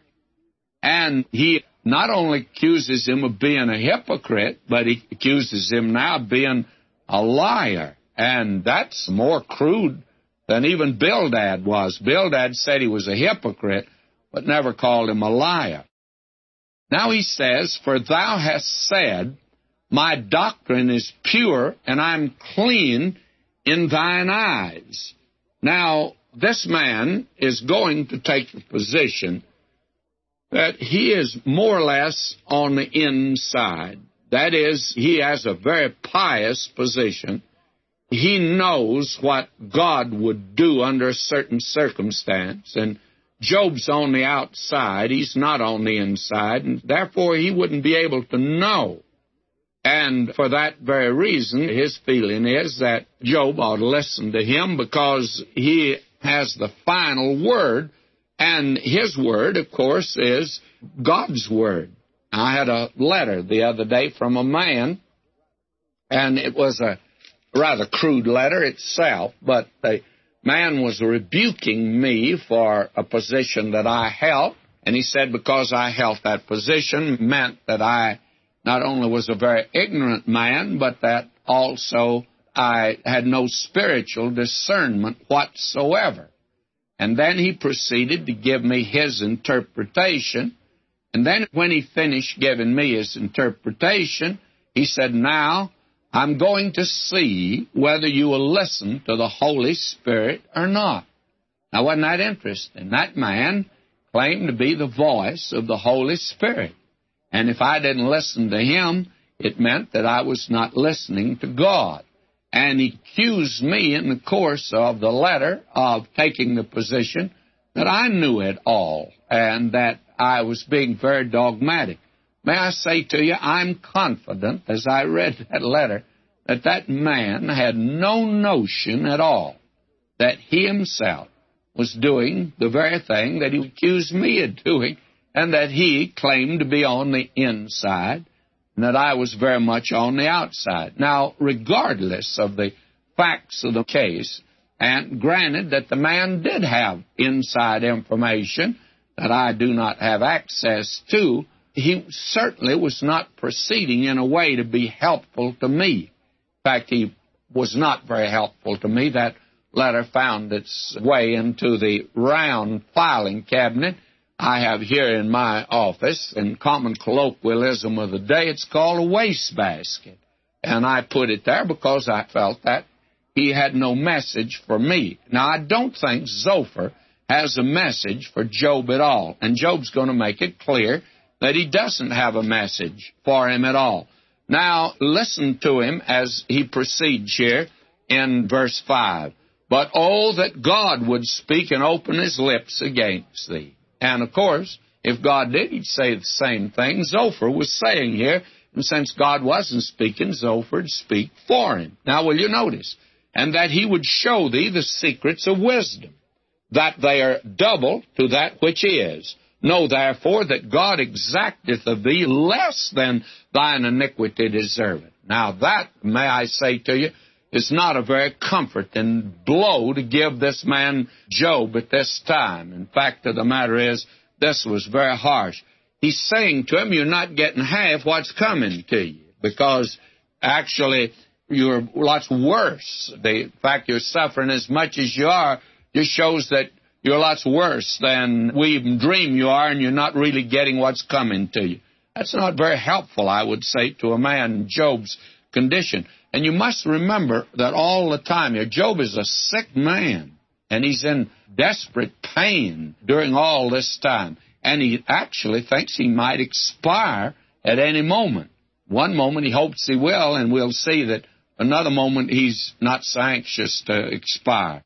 [SPEAKER 1] And he not only accuses him of being a hypocrite, but he accuses him now of being a liar. And that's more crude than even Bildad was. Bildad said he was a hypocrite, but never called him a liar. Now he says, For thou hast said, My doctrine is pure, and I'm clean in thine eyes. Now, this man is going to take the position that he is more or less on the inside. That is, he has a very pious position. He knows what God would do under a certain circumstance, and Job's on the outside. He's not on the inside, and therefore he wouldn't be able to know. And for that very reason, his feeling is that Job ought to listen to him because he has the final word, and his word, of course, is God's word. I had a letter the other day from a man, and it was a rather crude letter itself, but the man was rebuking me for a position that I held, and he said because I held that position meant that I not only was a very ignorant man, but that also I had no spiritual discernment whatsoever. And then he proceeded to give me his interpretation, and then when he finished giving me his interpretation, he said, Now, I'm going to see whether you will listen to the Holy Spirit or not. Now, wasn't that interesting? That man claimed to be the voice of the Holy Spirit. And if I didn't listen to him, it meant that I was not listening to God. And he accused me in the course of the letter of taking the position that I knew it all and that I was being very dogmatic. May I say to you, I'm confident, as I read that letter, that that man had no notion at all that he himself was doing the very thing that he accused me of doing, and that he claimed to be on the inside, and that I was very much on the outside. Now, regardless of the facts of the case, and granted that the man did have inside information that I do not have access to, he certainly was not proceeding in a way to be helpful to me. In fact, he was not very helpful to me. That letter found its way into the round filing cabinet I have here in my office. In common colloquialism of the day, it's called a wastebasket. And I put it there because I felt that he had no message for me. Now, I don't think Zophar has a message for Job at all. And Job's going to make it clear that he doesn't have a message for him at all. Now, listen to him as he proceeds here in verse five. But oh, that God would speak and open his lips against thee. And, of course, if God did, he'd say the same thing Zophar was saying here. And since God wasn't speaking, Zophar would speak for him. Now, will you notice? And that he would show thee the secrets of wisdom, that they are double to that which is. Know therefore that God exacteth of thee less than thine iniquity deserveth. Now that, may I say to you, is not a very comforting blow to give this man Job at this time. In fact, of the matter is, this was very harsh. He's saying to him, you're not getting half what's coming to you, because actually you're lots worse. The fact you're suffering as much as you are just shows that you're lots worse than we even dream you are, and you're not really getting what's coming to you. That's not very helpful, I would say, to a man in Job's condition. And you must remember that all the time here, Job is a sick man, and he's in desperate pain during all this time. And he actually thinks he might expire at any moment. One moment he hopes he will, and we'll see that another moment he's not so anxious to expire.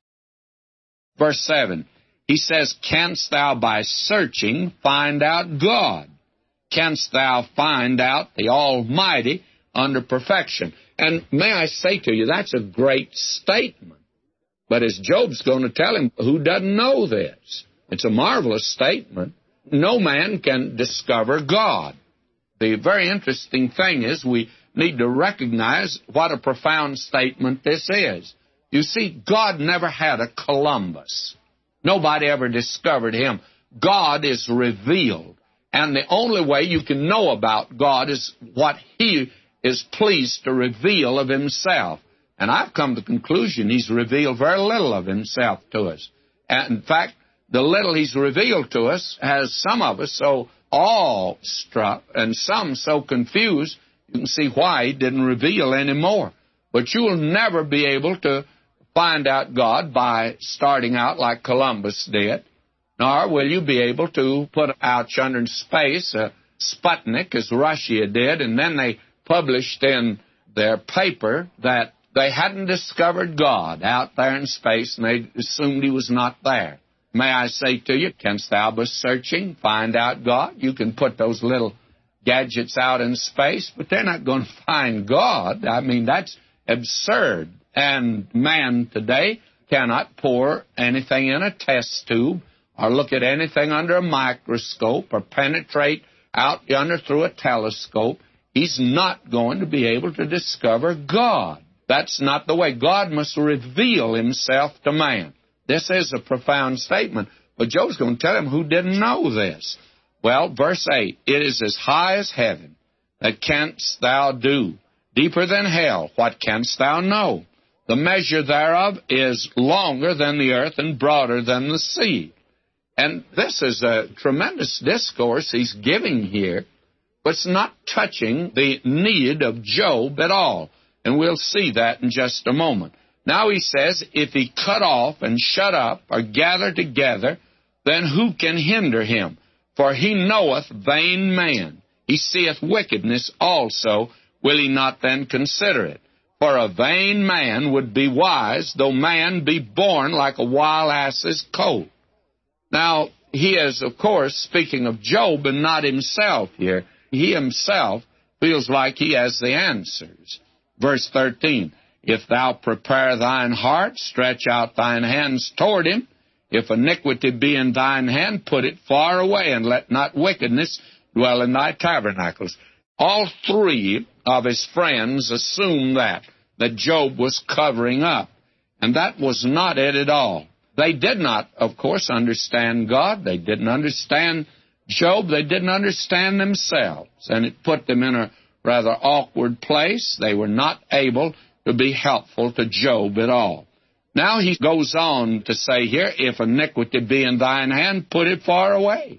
[SPEAKER 1] Verse seven, he says, canst thou by searching find out God? Canst thou find out the Almighty under perfection? And may I say to you, that's a great statement. But as Job's going to tell him, who doesn't know this? It's a marvelous statement. No man can discover God. The very interesting thing is we need to recognize what a profound statement this is. You see, God never had a Columbus. Nobody ever discovered him. God is revealed. And the only way you can know about God is what he is pleased to reveal of himself. And I've come to the conclusion he's revealed very little of himself to us. And in fact, the little he's revealed to us has some of us so awe-struck and some so confused, you can see why he didn't reveal any more. But you will never be able to find out God by starting out like Columbus did, nor will you be able to put out yonder in space a Sputnik as Russia did, and then they published in their paper that they hadn't discovered God out there in space, and they assumed he was not there. May I say to you, canst thou by searching find out God? You can put those little gadgets out in space, but they're not going to find God. I mean, that's absurd. And man today cannot pour anything in a test tube or look at anything under a microscope or penetrate out yonder through a telescope. He's not going to be able to discover God. That's not the way. God must reveal himself to man. This is a profound statement, but Job's going to tell him who didn't know this. Well, verse eight, it is as high as heaven. That canst thou do? Deeper than hell, what canst thou know? The measure thereof is longer than the earth and broader than the sea. And this is a tremendous discourse he's giving here, but it's not touching the need of Job at all. And we'll see that in just a moment. Now he says, if he cut off and shut up or gather together, then who can hinder him? For he knoweth vain man. He seeth wickedness also. Will he not then consider it? For a vain man would be wise, though man be born like a wild ass's colt. Now, he is, of course, speaking of Job and not himself here. He himself feels like he has the answers. Verse thirteen, if thou prepare thine heart, stretch out thine hands toward him. If iniquity be in thine hand, put it far away, and let not wickedness dwell in thy tabernacles. All three of his friends assumed that, that Job was covering up. And that was not it at all. They did not, of course, understand God. They didn't understand Job. They didn't understand themselves. And it put them in a rather awkward place. They were not able to be helpful to Job at all. Now he goes on to say here, if iniquity be in thine hand, put it far away.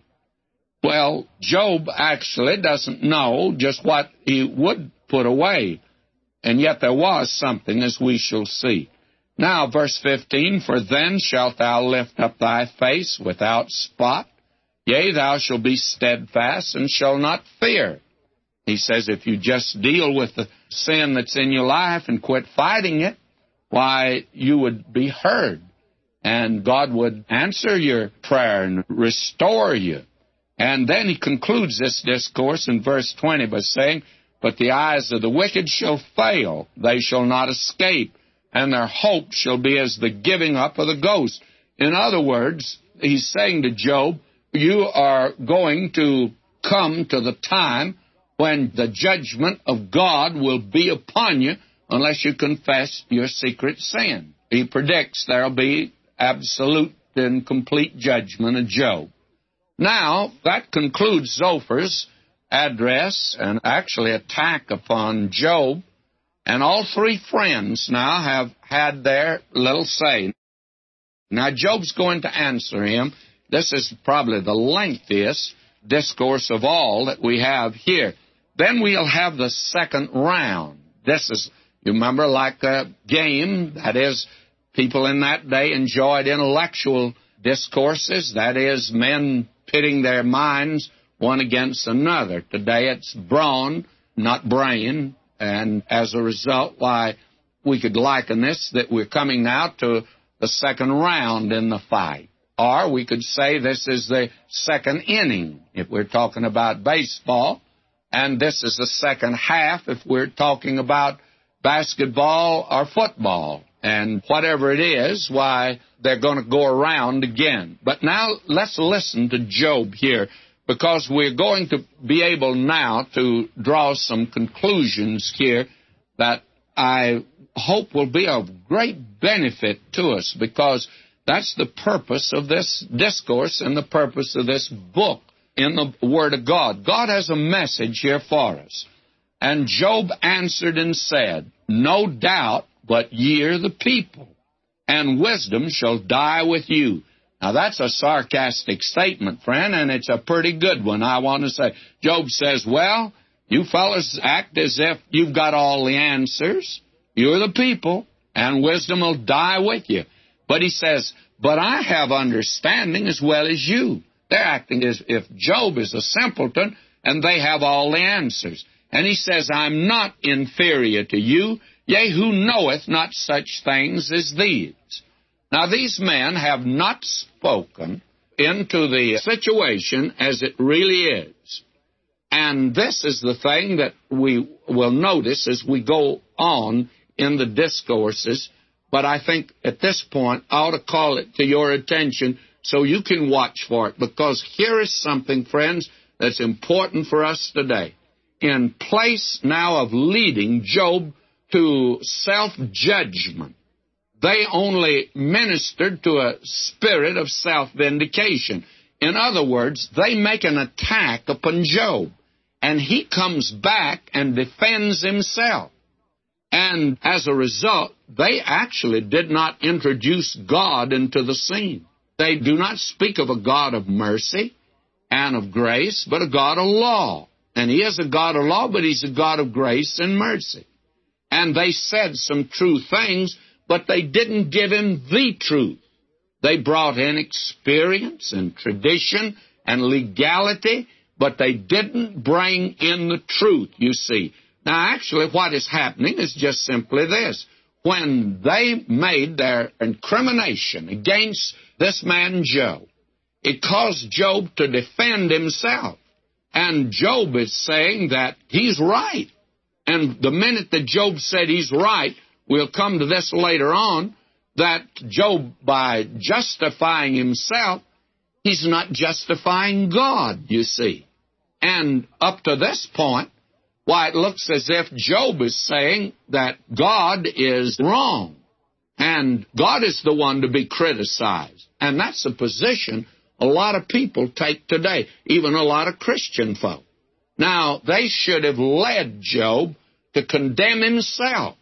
[SPEAKER 1] Well, Job actually doesn't know just what he would put away, and yet there was something, as we shall see. Now, verse fifteen, for then shalt thou lift up thy face without spot, yea, thou shalt be steadfast and shall not fear. He says if you just deal with the sin that's in your life and quit fighting it, why, you would be heard, and God would answer your prayer and restore you. And then he concludes this discourse in verse twenty by saying, but the eyes of the wicked shall fail, they shall not escape, and their hope shall be as the giving up of the ghost. In other words, he's saying to Job, you are going to come to the time when the judgment of God will be upon you unless you confess your secret sin. He predicts there will be absolute and complete judgment of Job. Now, that concludes Zophir's address and actually attack upon Job. And all three friends now have had their little say. Now, Job's going to answer him. This is probably the lengthiest discourse of all that we have here. Then we'll have the second round. This is, you remember, like a game. That is, people in that day enjoyed intellectual discourses. That is, men pitting their minds one against another. Today it's brawn, not brain. And as a result, why, we could liken this, that we're coming now to the second round in the fight. Or we could say this is the second inning, if we're talking about baseball. And this is the second half if we're talking about basketball or football. And whatever it is, why, they're going to go around again. But now let's listen to Job here, because we're going to be able now to draw some conclusions here that I hope will be of great benefit to us, because that's the purpose of this discourse and the purpose of this book in the Word of God. God has a message here for us. And Job answered and said, no doubt, but ye are the people, and wisdom shall die with you. Now, that's a sarcastic statement, friend, and it's a pretty good one, I want to say. Job says, well, you fellas act as if you've got all the answers. You're the people, and wisdom will die with you. But he says, but I have understanding as well as you. They're acting as if Job is a simpleton, and they have all the answers. And he says, I'm not inferior to you, yea, who knoweth not such things as these? Now, these men have not spoken into the situation as it really is. And this is the thing that we will notice as we go on in the discourses. But I think at this point I ought to call it to your attention so you can watch for it. Because here is something, friends, that's important for us today. In place now of leading Job to self-judgment, they only ministered to a spirit of self-vindication. In other words, they make an attack upon Job, and he comes back and defends himself. And as a result, they actually did not introduce God into the scene. They do not speak of a God of mercy and of grace, but a God of law. And he is a God of law, but he's a God of grace and mercy. And they said some true things, but they didn't give him the truth. They brought in experience and tradition and legality, but they didn't bring in the truth, you see. Now, actually, what is happening is just simply this. When they made their incrimination against this man Job, it caused Job to defend himself. And Job is saying that he's right. And the minute that Job said he's right, we'll come to this later on, that Job, by justifying himself, he's not justifying God, you see. And up to this point, why, it looks as if Job is saying that God is wrong, and God is the one to be criticized. And that's a position a lot of people take today, even a lot of Christian folk. Now, they should have led Job to condemn himself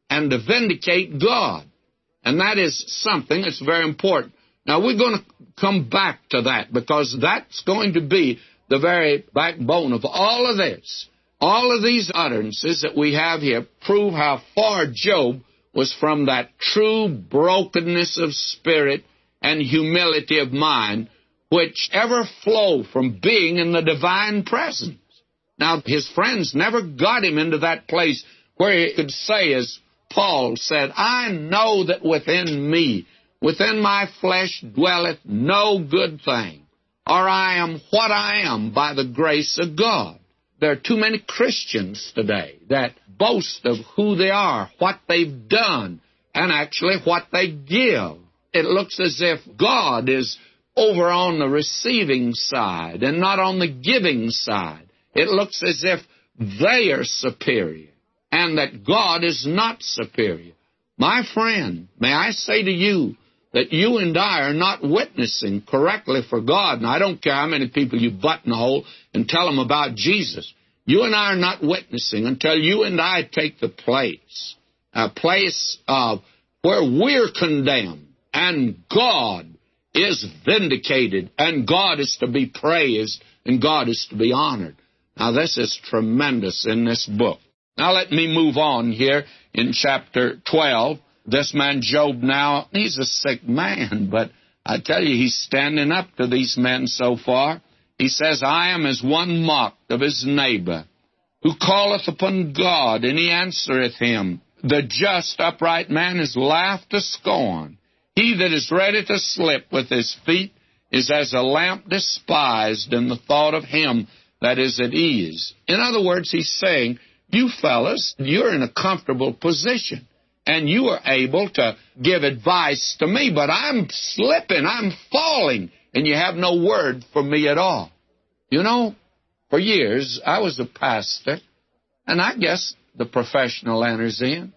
[SPEAKER 1] and to vindicate God. And that is something that's very important. Now, we're going to come back to that because that's going to be the very backbone of all of this. All of these utterances that we have here prove how far Job was from that true brokenness of spirit and humility of mind which ever flow from being in the divine presence. Now, his friends never got him into that place where he could say, as Paul said, I know that within me, within my flesh dwelleth no good thing, or I am what I am by the grace of God. There are too many Christians today that boast of who they are, what they've done, and actually what they give. It looks as if God is over on the receiving side and not on the giving side. It looks as if they are superior and that God is not superior. My friend, may I say to you that you and I are not witnessing correctly for God, and I don't care how many people you buttonhole and tell them about Jesus. You and I are not witnessing until you and I take the place, a place of where we're condemned, and God is vindicated, and God is to be praised, and God is to be honored. Now, this is tremendous in this book. Now, let me move on here in chapter twelve. This man Job now, he's a sick man, but I tell you, he's standing up to these men so far. He says, I am as one mocked of his neighbor, who calleth upon God, and he answereth him. The just upright man is laughed to scorn. He that is ready to slip with his feet is as a lamp despised in the thought of him that is at ease. In other words, he's saying, you fellas, you're in a comfortable position, and you are able to give advice to me, but I'm slipping, I'm falling, and you have no word for me at all. You know, for years, I was a pastor, and I guess the professional enters in.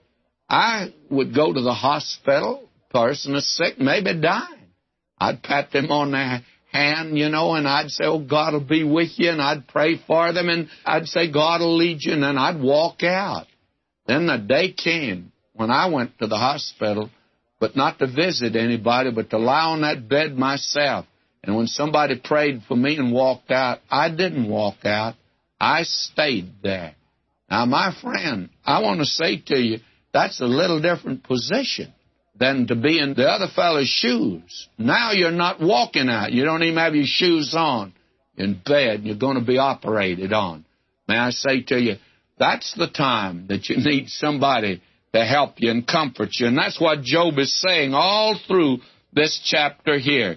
[SPEAKER 1] I would go to the hospital, person is sick, maybe dying. I'd pat them on their hand, you know, and I'd say, oh, God will be with you, and I'd pray for them, and I'd say, God will lead you, and then I'd walk out. Then the day came when I went to the hospital, but not to visit anybody, but to lie on that bed myself. And when somebody prayed for me and walked out, I didn't walk out. I stayed there. Now, my friend, I want to say to you, that's a little different position than to be in the other fellow's shoes. Now you're not walking out. You don't even have your shoes on. You're in bed, and you're going to be operated on. May I say to you, that's the time that you need somebody to help you and comfort you. And that's what Job is saying all through this chapter here.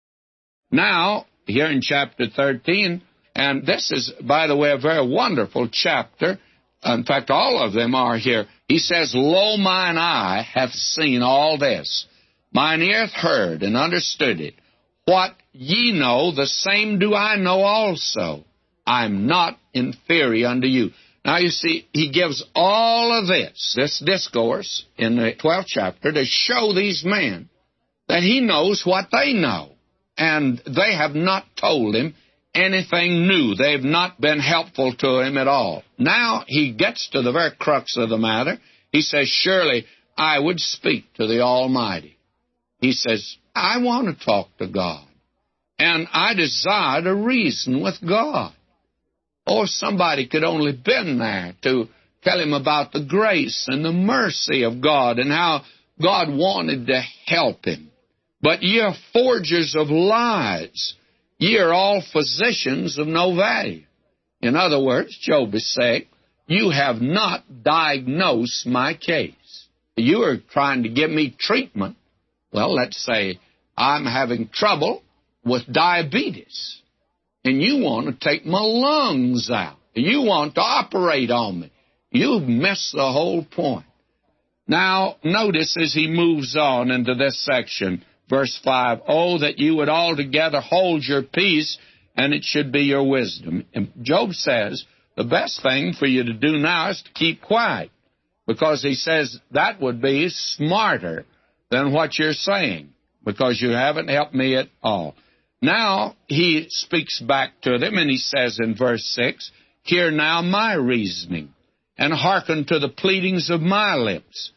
[SPEAKER 1] Now, here in chapter thirteen, and this is, by the way, a very wonderful chapter. In fact, all of them are here. He says, Lo, mine eye hath seen all this. Mine ear hath heard and understood it. What ye know, the same do I know also. I am not inferior unto you. Now, you see, he gives all of this, this discourse in the twelfth chapter, to show these men that he knows what they know. And they have not told him anything new. They've not been helpful to him at all. Now he gets to the very crux of the matter. He says, surely I would speak to the Almighty. He says, I want to talk to God, and I desire to reason with God. Oh, if somebody could only been there to tell him about the grace and the mercy of God and how God wanted to help him. But ye are forgers of lies. Ye are all physicians of no value. In other words, Job is saying, you have not diagnosed my case. You are trying to give me treatment. Well, let's say I'm having trouble with diabetes, and you want to take my lungs out. You want to operate on me. You've missed the whole point. Now, notice as he moves on into this section, verse five, oh, that you would altogether hold your peace, and it should be your wisdom. And Job says the best thing for you to do now is to keep quiet, because he says that would be smarter than what you're saying, because you haven't helped me at all. Now he speaks back to them, and he says in verse six, hear now my reasoning, and hearken to the pleadings of my lips.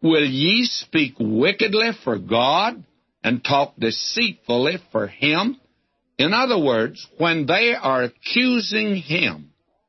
[SPEAKER 1] Will ye speak wickedly for God and talk deceitfully for Him? In other words, when they are accusing Him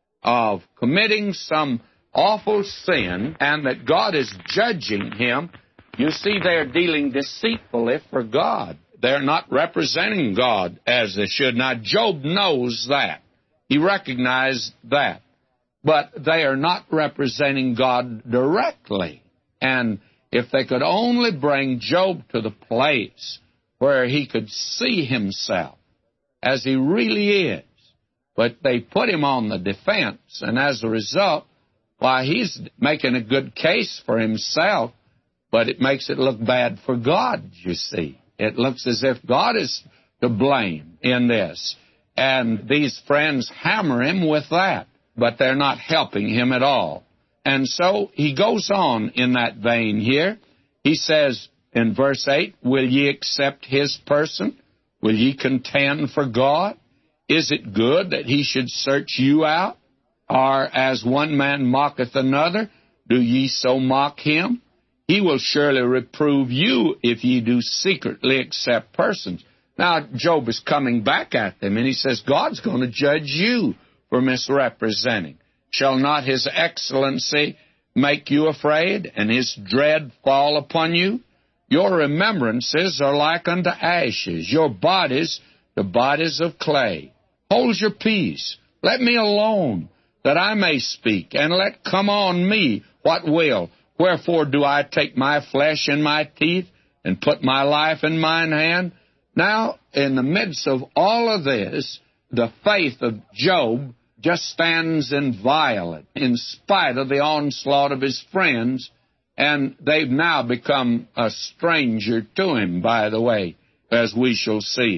[SPEAKER 1] of committing some awful sin and that God is judging him, you see they're dealing deceitfully for God. They're not representing God as they should. Now, Job knows that. He recognized that. But they are not representing God directly. And if they could only bring Job to the place where he could see himself as he really is, but they put him on the defense, and as a result, why, he's making a good case for himself, but it makes it look bad for God, you see. It looks as if God is to blame in this. And these friends hammer him with that, but they're not helping him at all. And so he goes on in that vein here. He says in verse eight, will ye accept his person? Will ye contend for God? Is it good that he should search you out? Or as one man mocketh another, do ye so mock him? He will surely reprove you if ye do secretly accept persons. Now, Job is coming back at them, and he says, God's going to judge you for misrepresenting. Shall not his excellency make you afraid, and his dread fall upon you? Your remembrances are like unto ashes, your bodies the bodies of clay. Hold your peace. Let me alone, that I may speak, and let come on me what will. Wherefore do I take my flesh in my teeth, and put my life in mine hand? Now, in the midst of all of this, the faith of Job just stands inviolate in spite of the onslaught of his friends, and they've now become a stranger to him, by the way, as we shall see.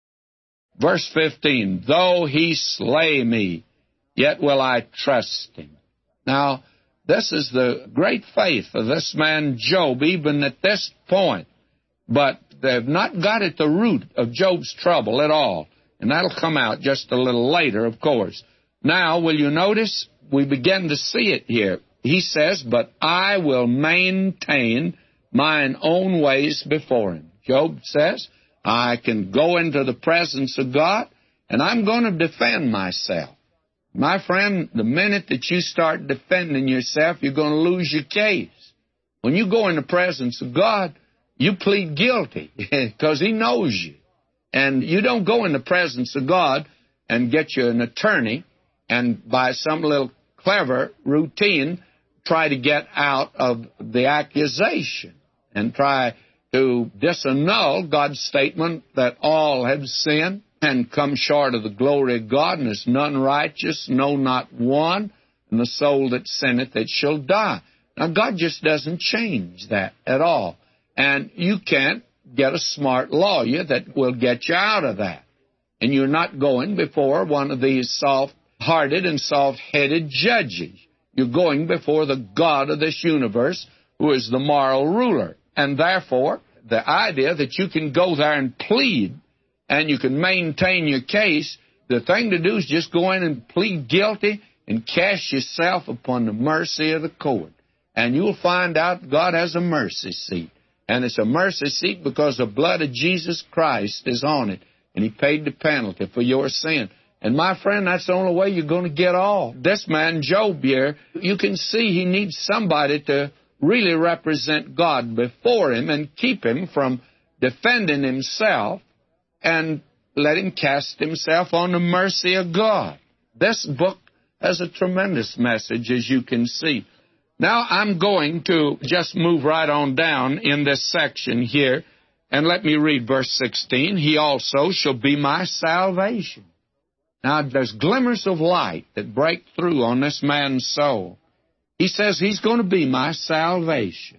[SPEAKER 1] Verse fifteen, though he slay me, yet will I trust him. Now, this is the great faith of this man Job, even at this point. But they've not got at the root of Job's trouble at all. And that'll come out just a little later, of course. Now, will you notice? We begin to see it here. He says, but I will maintain mine own ways before him. Job says, I can go into the presence of God, and I'm going to defend myself. My friend, the minute that you start defending yourself, you're going to lose your case. When you go in the presence of God, you plead guilty because he knows you. And you don't go in the presence of God and get you an attorney and by some little clever routine try to get out of the accusation and try to disannul God's statement that all have sinned and come short of the glory of God, and is none righteous, no, not one, and the soul that sinneth, it shall die. Now, God just doesn't change that at all. And you can't get a smart lawyer that will get you out of that. And you're not going before one of these soft-hearted and soft-headed judges. You're going before the God of this universe, who is the moral ruler. And therefore, the idea that you can go there and plead and you can maintain your case, the thing to do is just go in and plead guilty and cast yourself upon the mercy of the court. And you'll find out God has a mercy seat. And it's a mercy seat because the blood of Jesus Christ is on it. And he paid the penalty for your sin. And my friend, that's the only way you're going to get off. This man, Job here, you can see he needs somebody to really represent God before him and keep him from defending himself and let him cast himself on the mercy of God. This book has a tremendous message, as you can see. Now, I'm going to just move right on down in this section here, and let me read verse sixteen. He also shall be my salvation. Now, there's glimmers of light that break through on this man's soul. He says he's going to be my salvation.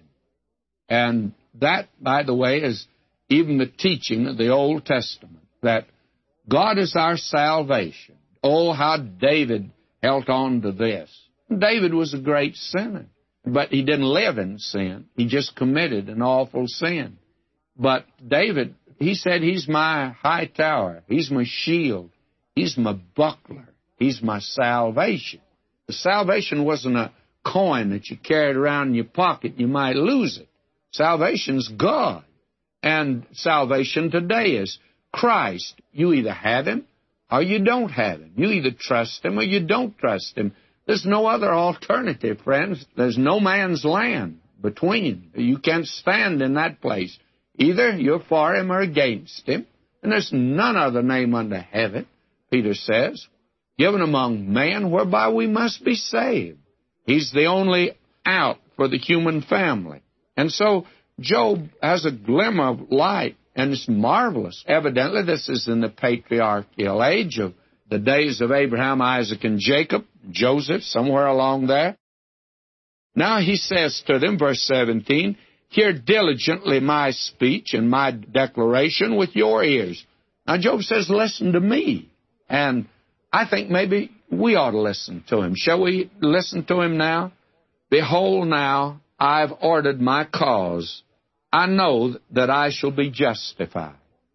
[SPEAKER 1] And that, by the way, is even the teaching of the Old Testament, that God is our salvation. Oh, how David held on to this. David was a great sinner, but he didn't live in sin. He just committed an awful sin. But David, he said, he's my high tower. He's my shield. He's my buckler. He's my salvation. The salvation wasn't a coin that you carried around in your pocket, you might lose it. Salvation's God. And salvation today is Christ. You either have Him or you don't have Him. You either trust Him or you don't trust Him. There's no other alternative, friends. There's no man's land between. You can't stand in that place. Either you're for Him or against Him. And there's none other name under heaven, Peter says, given among men whereby we must be saved. He's the only out for the human family. And so Job has a glimmer of light, and it's marvelous. Evidently, this is in the patriarchal age of the days of Abraham, Isaac, and Jacob, Joseph, somewhere along there. Now he says to them, verse seventeen, hear diligently my speech and my declaration with your ears. Now Job says, listen to me. And I think maybe we ought to listen to him. Shall we listen to him now? Behold now, I've ordered my cause. I know that I shall be justified.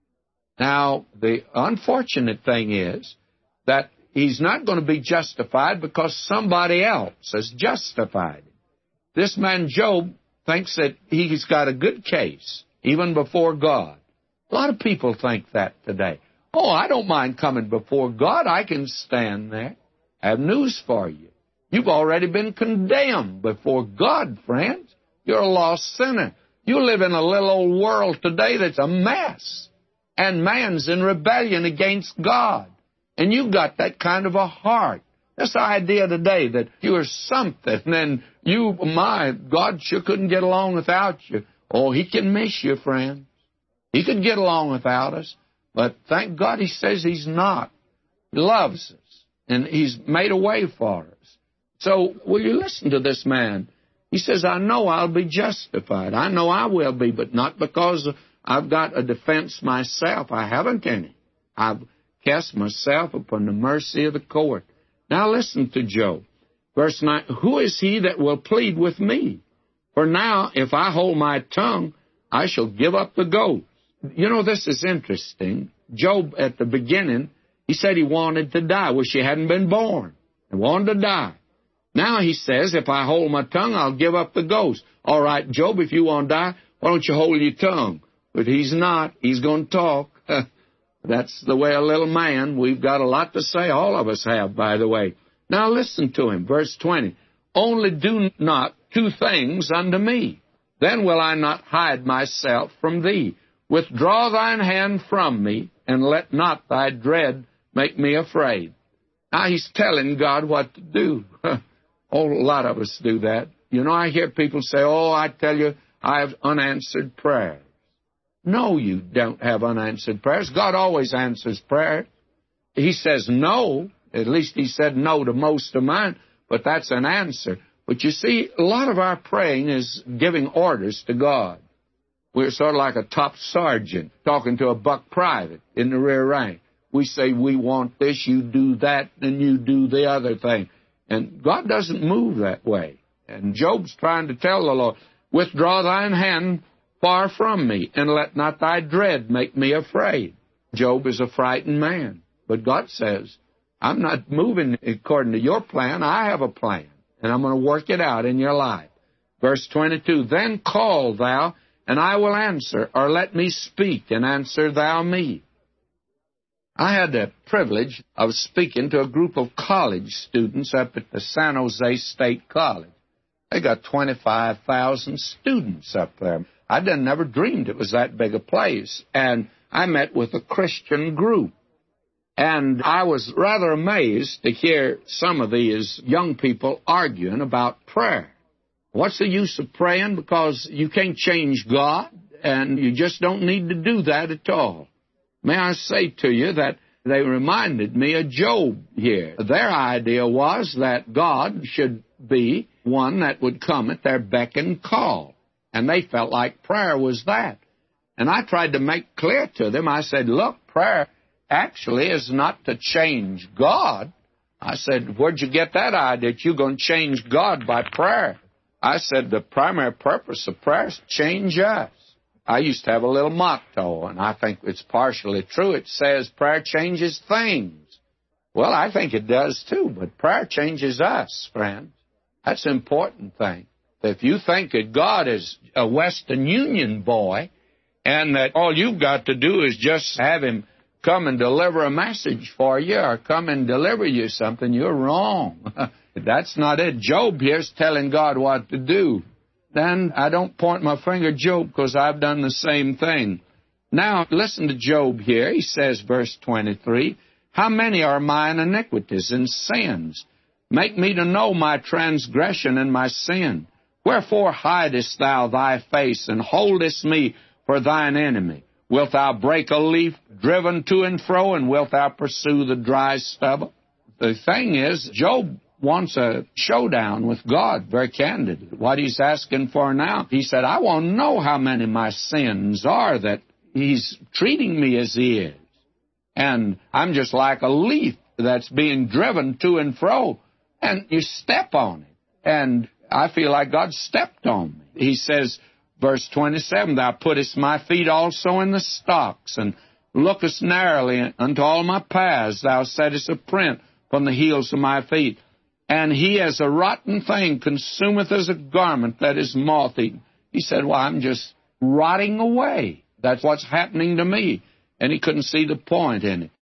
[SPEAKER 1] Now, the unfortunate thing is that he's not going to be justified because somebody else has justified him. This man Job thinks that he's got a good case, even before God. A lot of people think that today. Oh, I don't mind coming before God. I can stand there. I have news for you. You've already been condemned before God, friends. You're a lost sinner. You live in a little old world today that's a mess. And man's in rebellion against God. And you've got that kind of a heart. This idea today that you're something and you, my, God sure couldn't get along without you. Oh, He can miss you, friends. He could get along without us. But thank God He says He's not. He loves us. And He's made a way for us. So will you listen to this man? He says, I know I'll be justified. I know I will be, but not because I've got a defense myself. I haven't any. I've cast myself upon the mercy of the court. Now listen to Job. Verse nine, who is he that will plead with me? For now, if I hold my tongue, I shall give up the ghost. You know, this is interesting. Job, at the beginning, he said he wanted to die. Wish he hadn't been born. He wanted to die. Now he says, if I hold my tongue, I'll give up the ghost. All right, Job, if you want to die, why don't you hold your tongue? But he's not. He's going to talk. That's the way a little man. We've got a lot to say. All of us have, by the way. Now listen to him. Verse twenty. Only do not two things unto me. Then will I not hide myself from thee. Withdraw thine hand from me, and let not thy dread make me afraid. Now he's telling God what to do. Oh, a lot of us do that. You know, I hear people say, oh, I tell you, I have unanswered prayers. No, you don't have unanswered prayers. God always answers prayer. He says no. At least He said no to most of mine, but that's an answer. But you see, a lot of our praying is giving orders to God. We're sort of like a top sergeant talking to a buck private in the rear rank. We say, we want this, you do that, and you do the other thing. And God doesn't move that way. And Job's trying to tell the Lord, withdraw thine hand far from me, and let not thy dread make me afraid. Job is a frightened man. But God says, I'm not moving according to your plan. I have a plan, and I'm going to work it out in your life. Verse twenty-two, then call thou, and I will answer, or let me speak, and answer thou me. I had the privilege of speaking to a group of college students up at the San Jose State College. They got twenty-five thousand students up there. I didn't never dreamed it was that big a place. And I met with a Christian group. And I was rather amazed to hear some of these young people arguing about prayer. What's the use of praying? Because you can't change God, and you just don't need to do that at all. May I say to you that they reminded me of Job here. Their idea was that God should be one that would come at their beck and call. And they felt like prayer was that. And I tried to make clear to them, I said, look, prayer actually is not to change God. I said, where'd you get that idea that you're going to change God by prayer? I said, the primary purpose of prayer is to change us. I used to have a little motto, and I think it's partially true. It says prayer changes things. Well, I think it does too, but prayer changes us, friends. That's an important thing. If you think that God is a Western Union boy and that all you've got to do is just have him come and deliver a message for you or come and deliver you something, you're wrong. That's not it. Job here's telling God what to do. Then I don't point my finger at Job because I've done the same thing. Now, listen to Job here. He says, verse twenty-three, how many are mine iniquities and sins? Make me to know my transgression and my sin. Wherefore hidest thou thy face, and holdest me for thine enemy? Wilt thou break a leaf driven to and fro, and wilt thou pursue the dry stubble? The thing is, Job wants a showdown with God, very candid. What he's asking for now, he said, I want to know how many my sins are that he's treating me as he is. And I'm just like a leaf that's being driven to and fro, and you step on it. And I feel like God stepped on me. He says, verse twenty-seven, thou puttest my feet also in the stocks, and lookest narrowly unto all my paths. Thou settest a print from the heels of my feet. And he, as a rotten thing, consumeth as a garment that is moth-eaten. He said, well, I'm just rotting away. That's what's happening to me. And he couldn't see the point in it.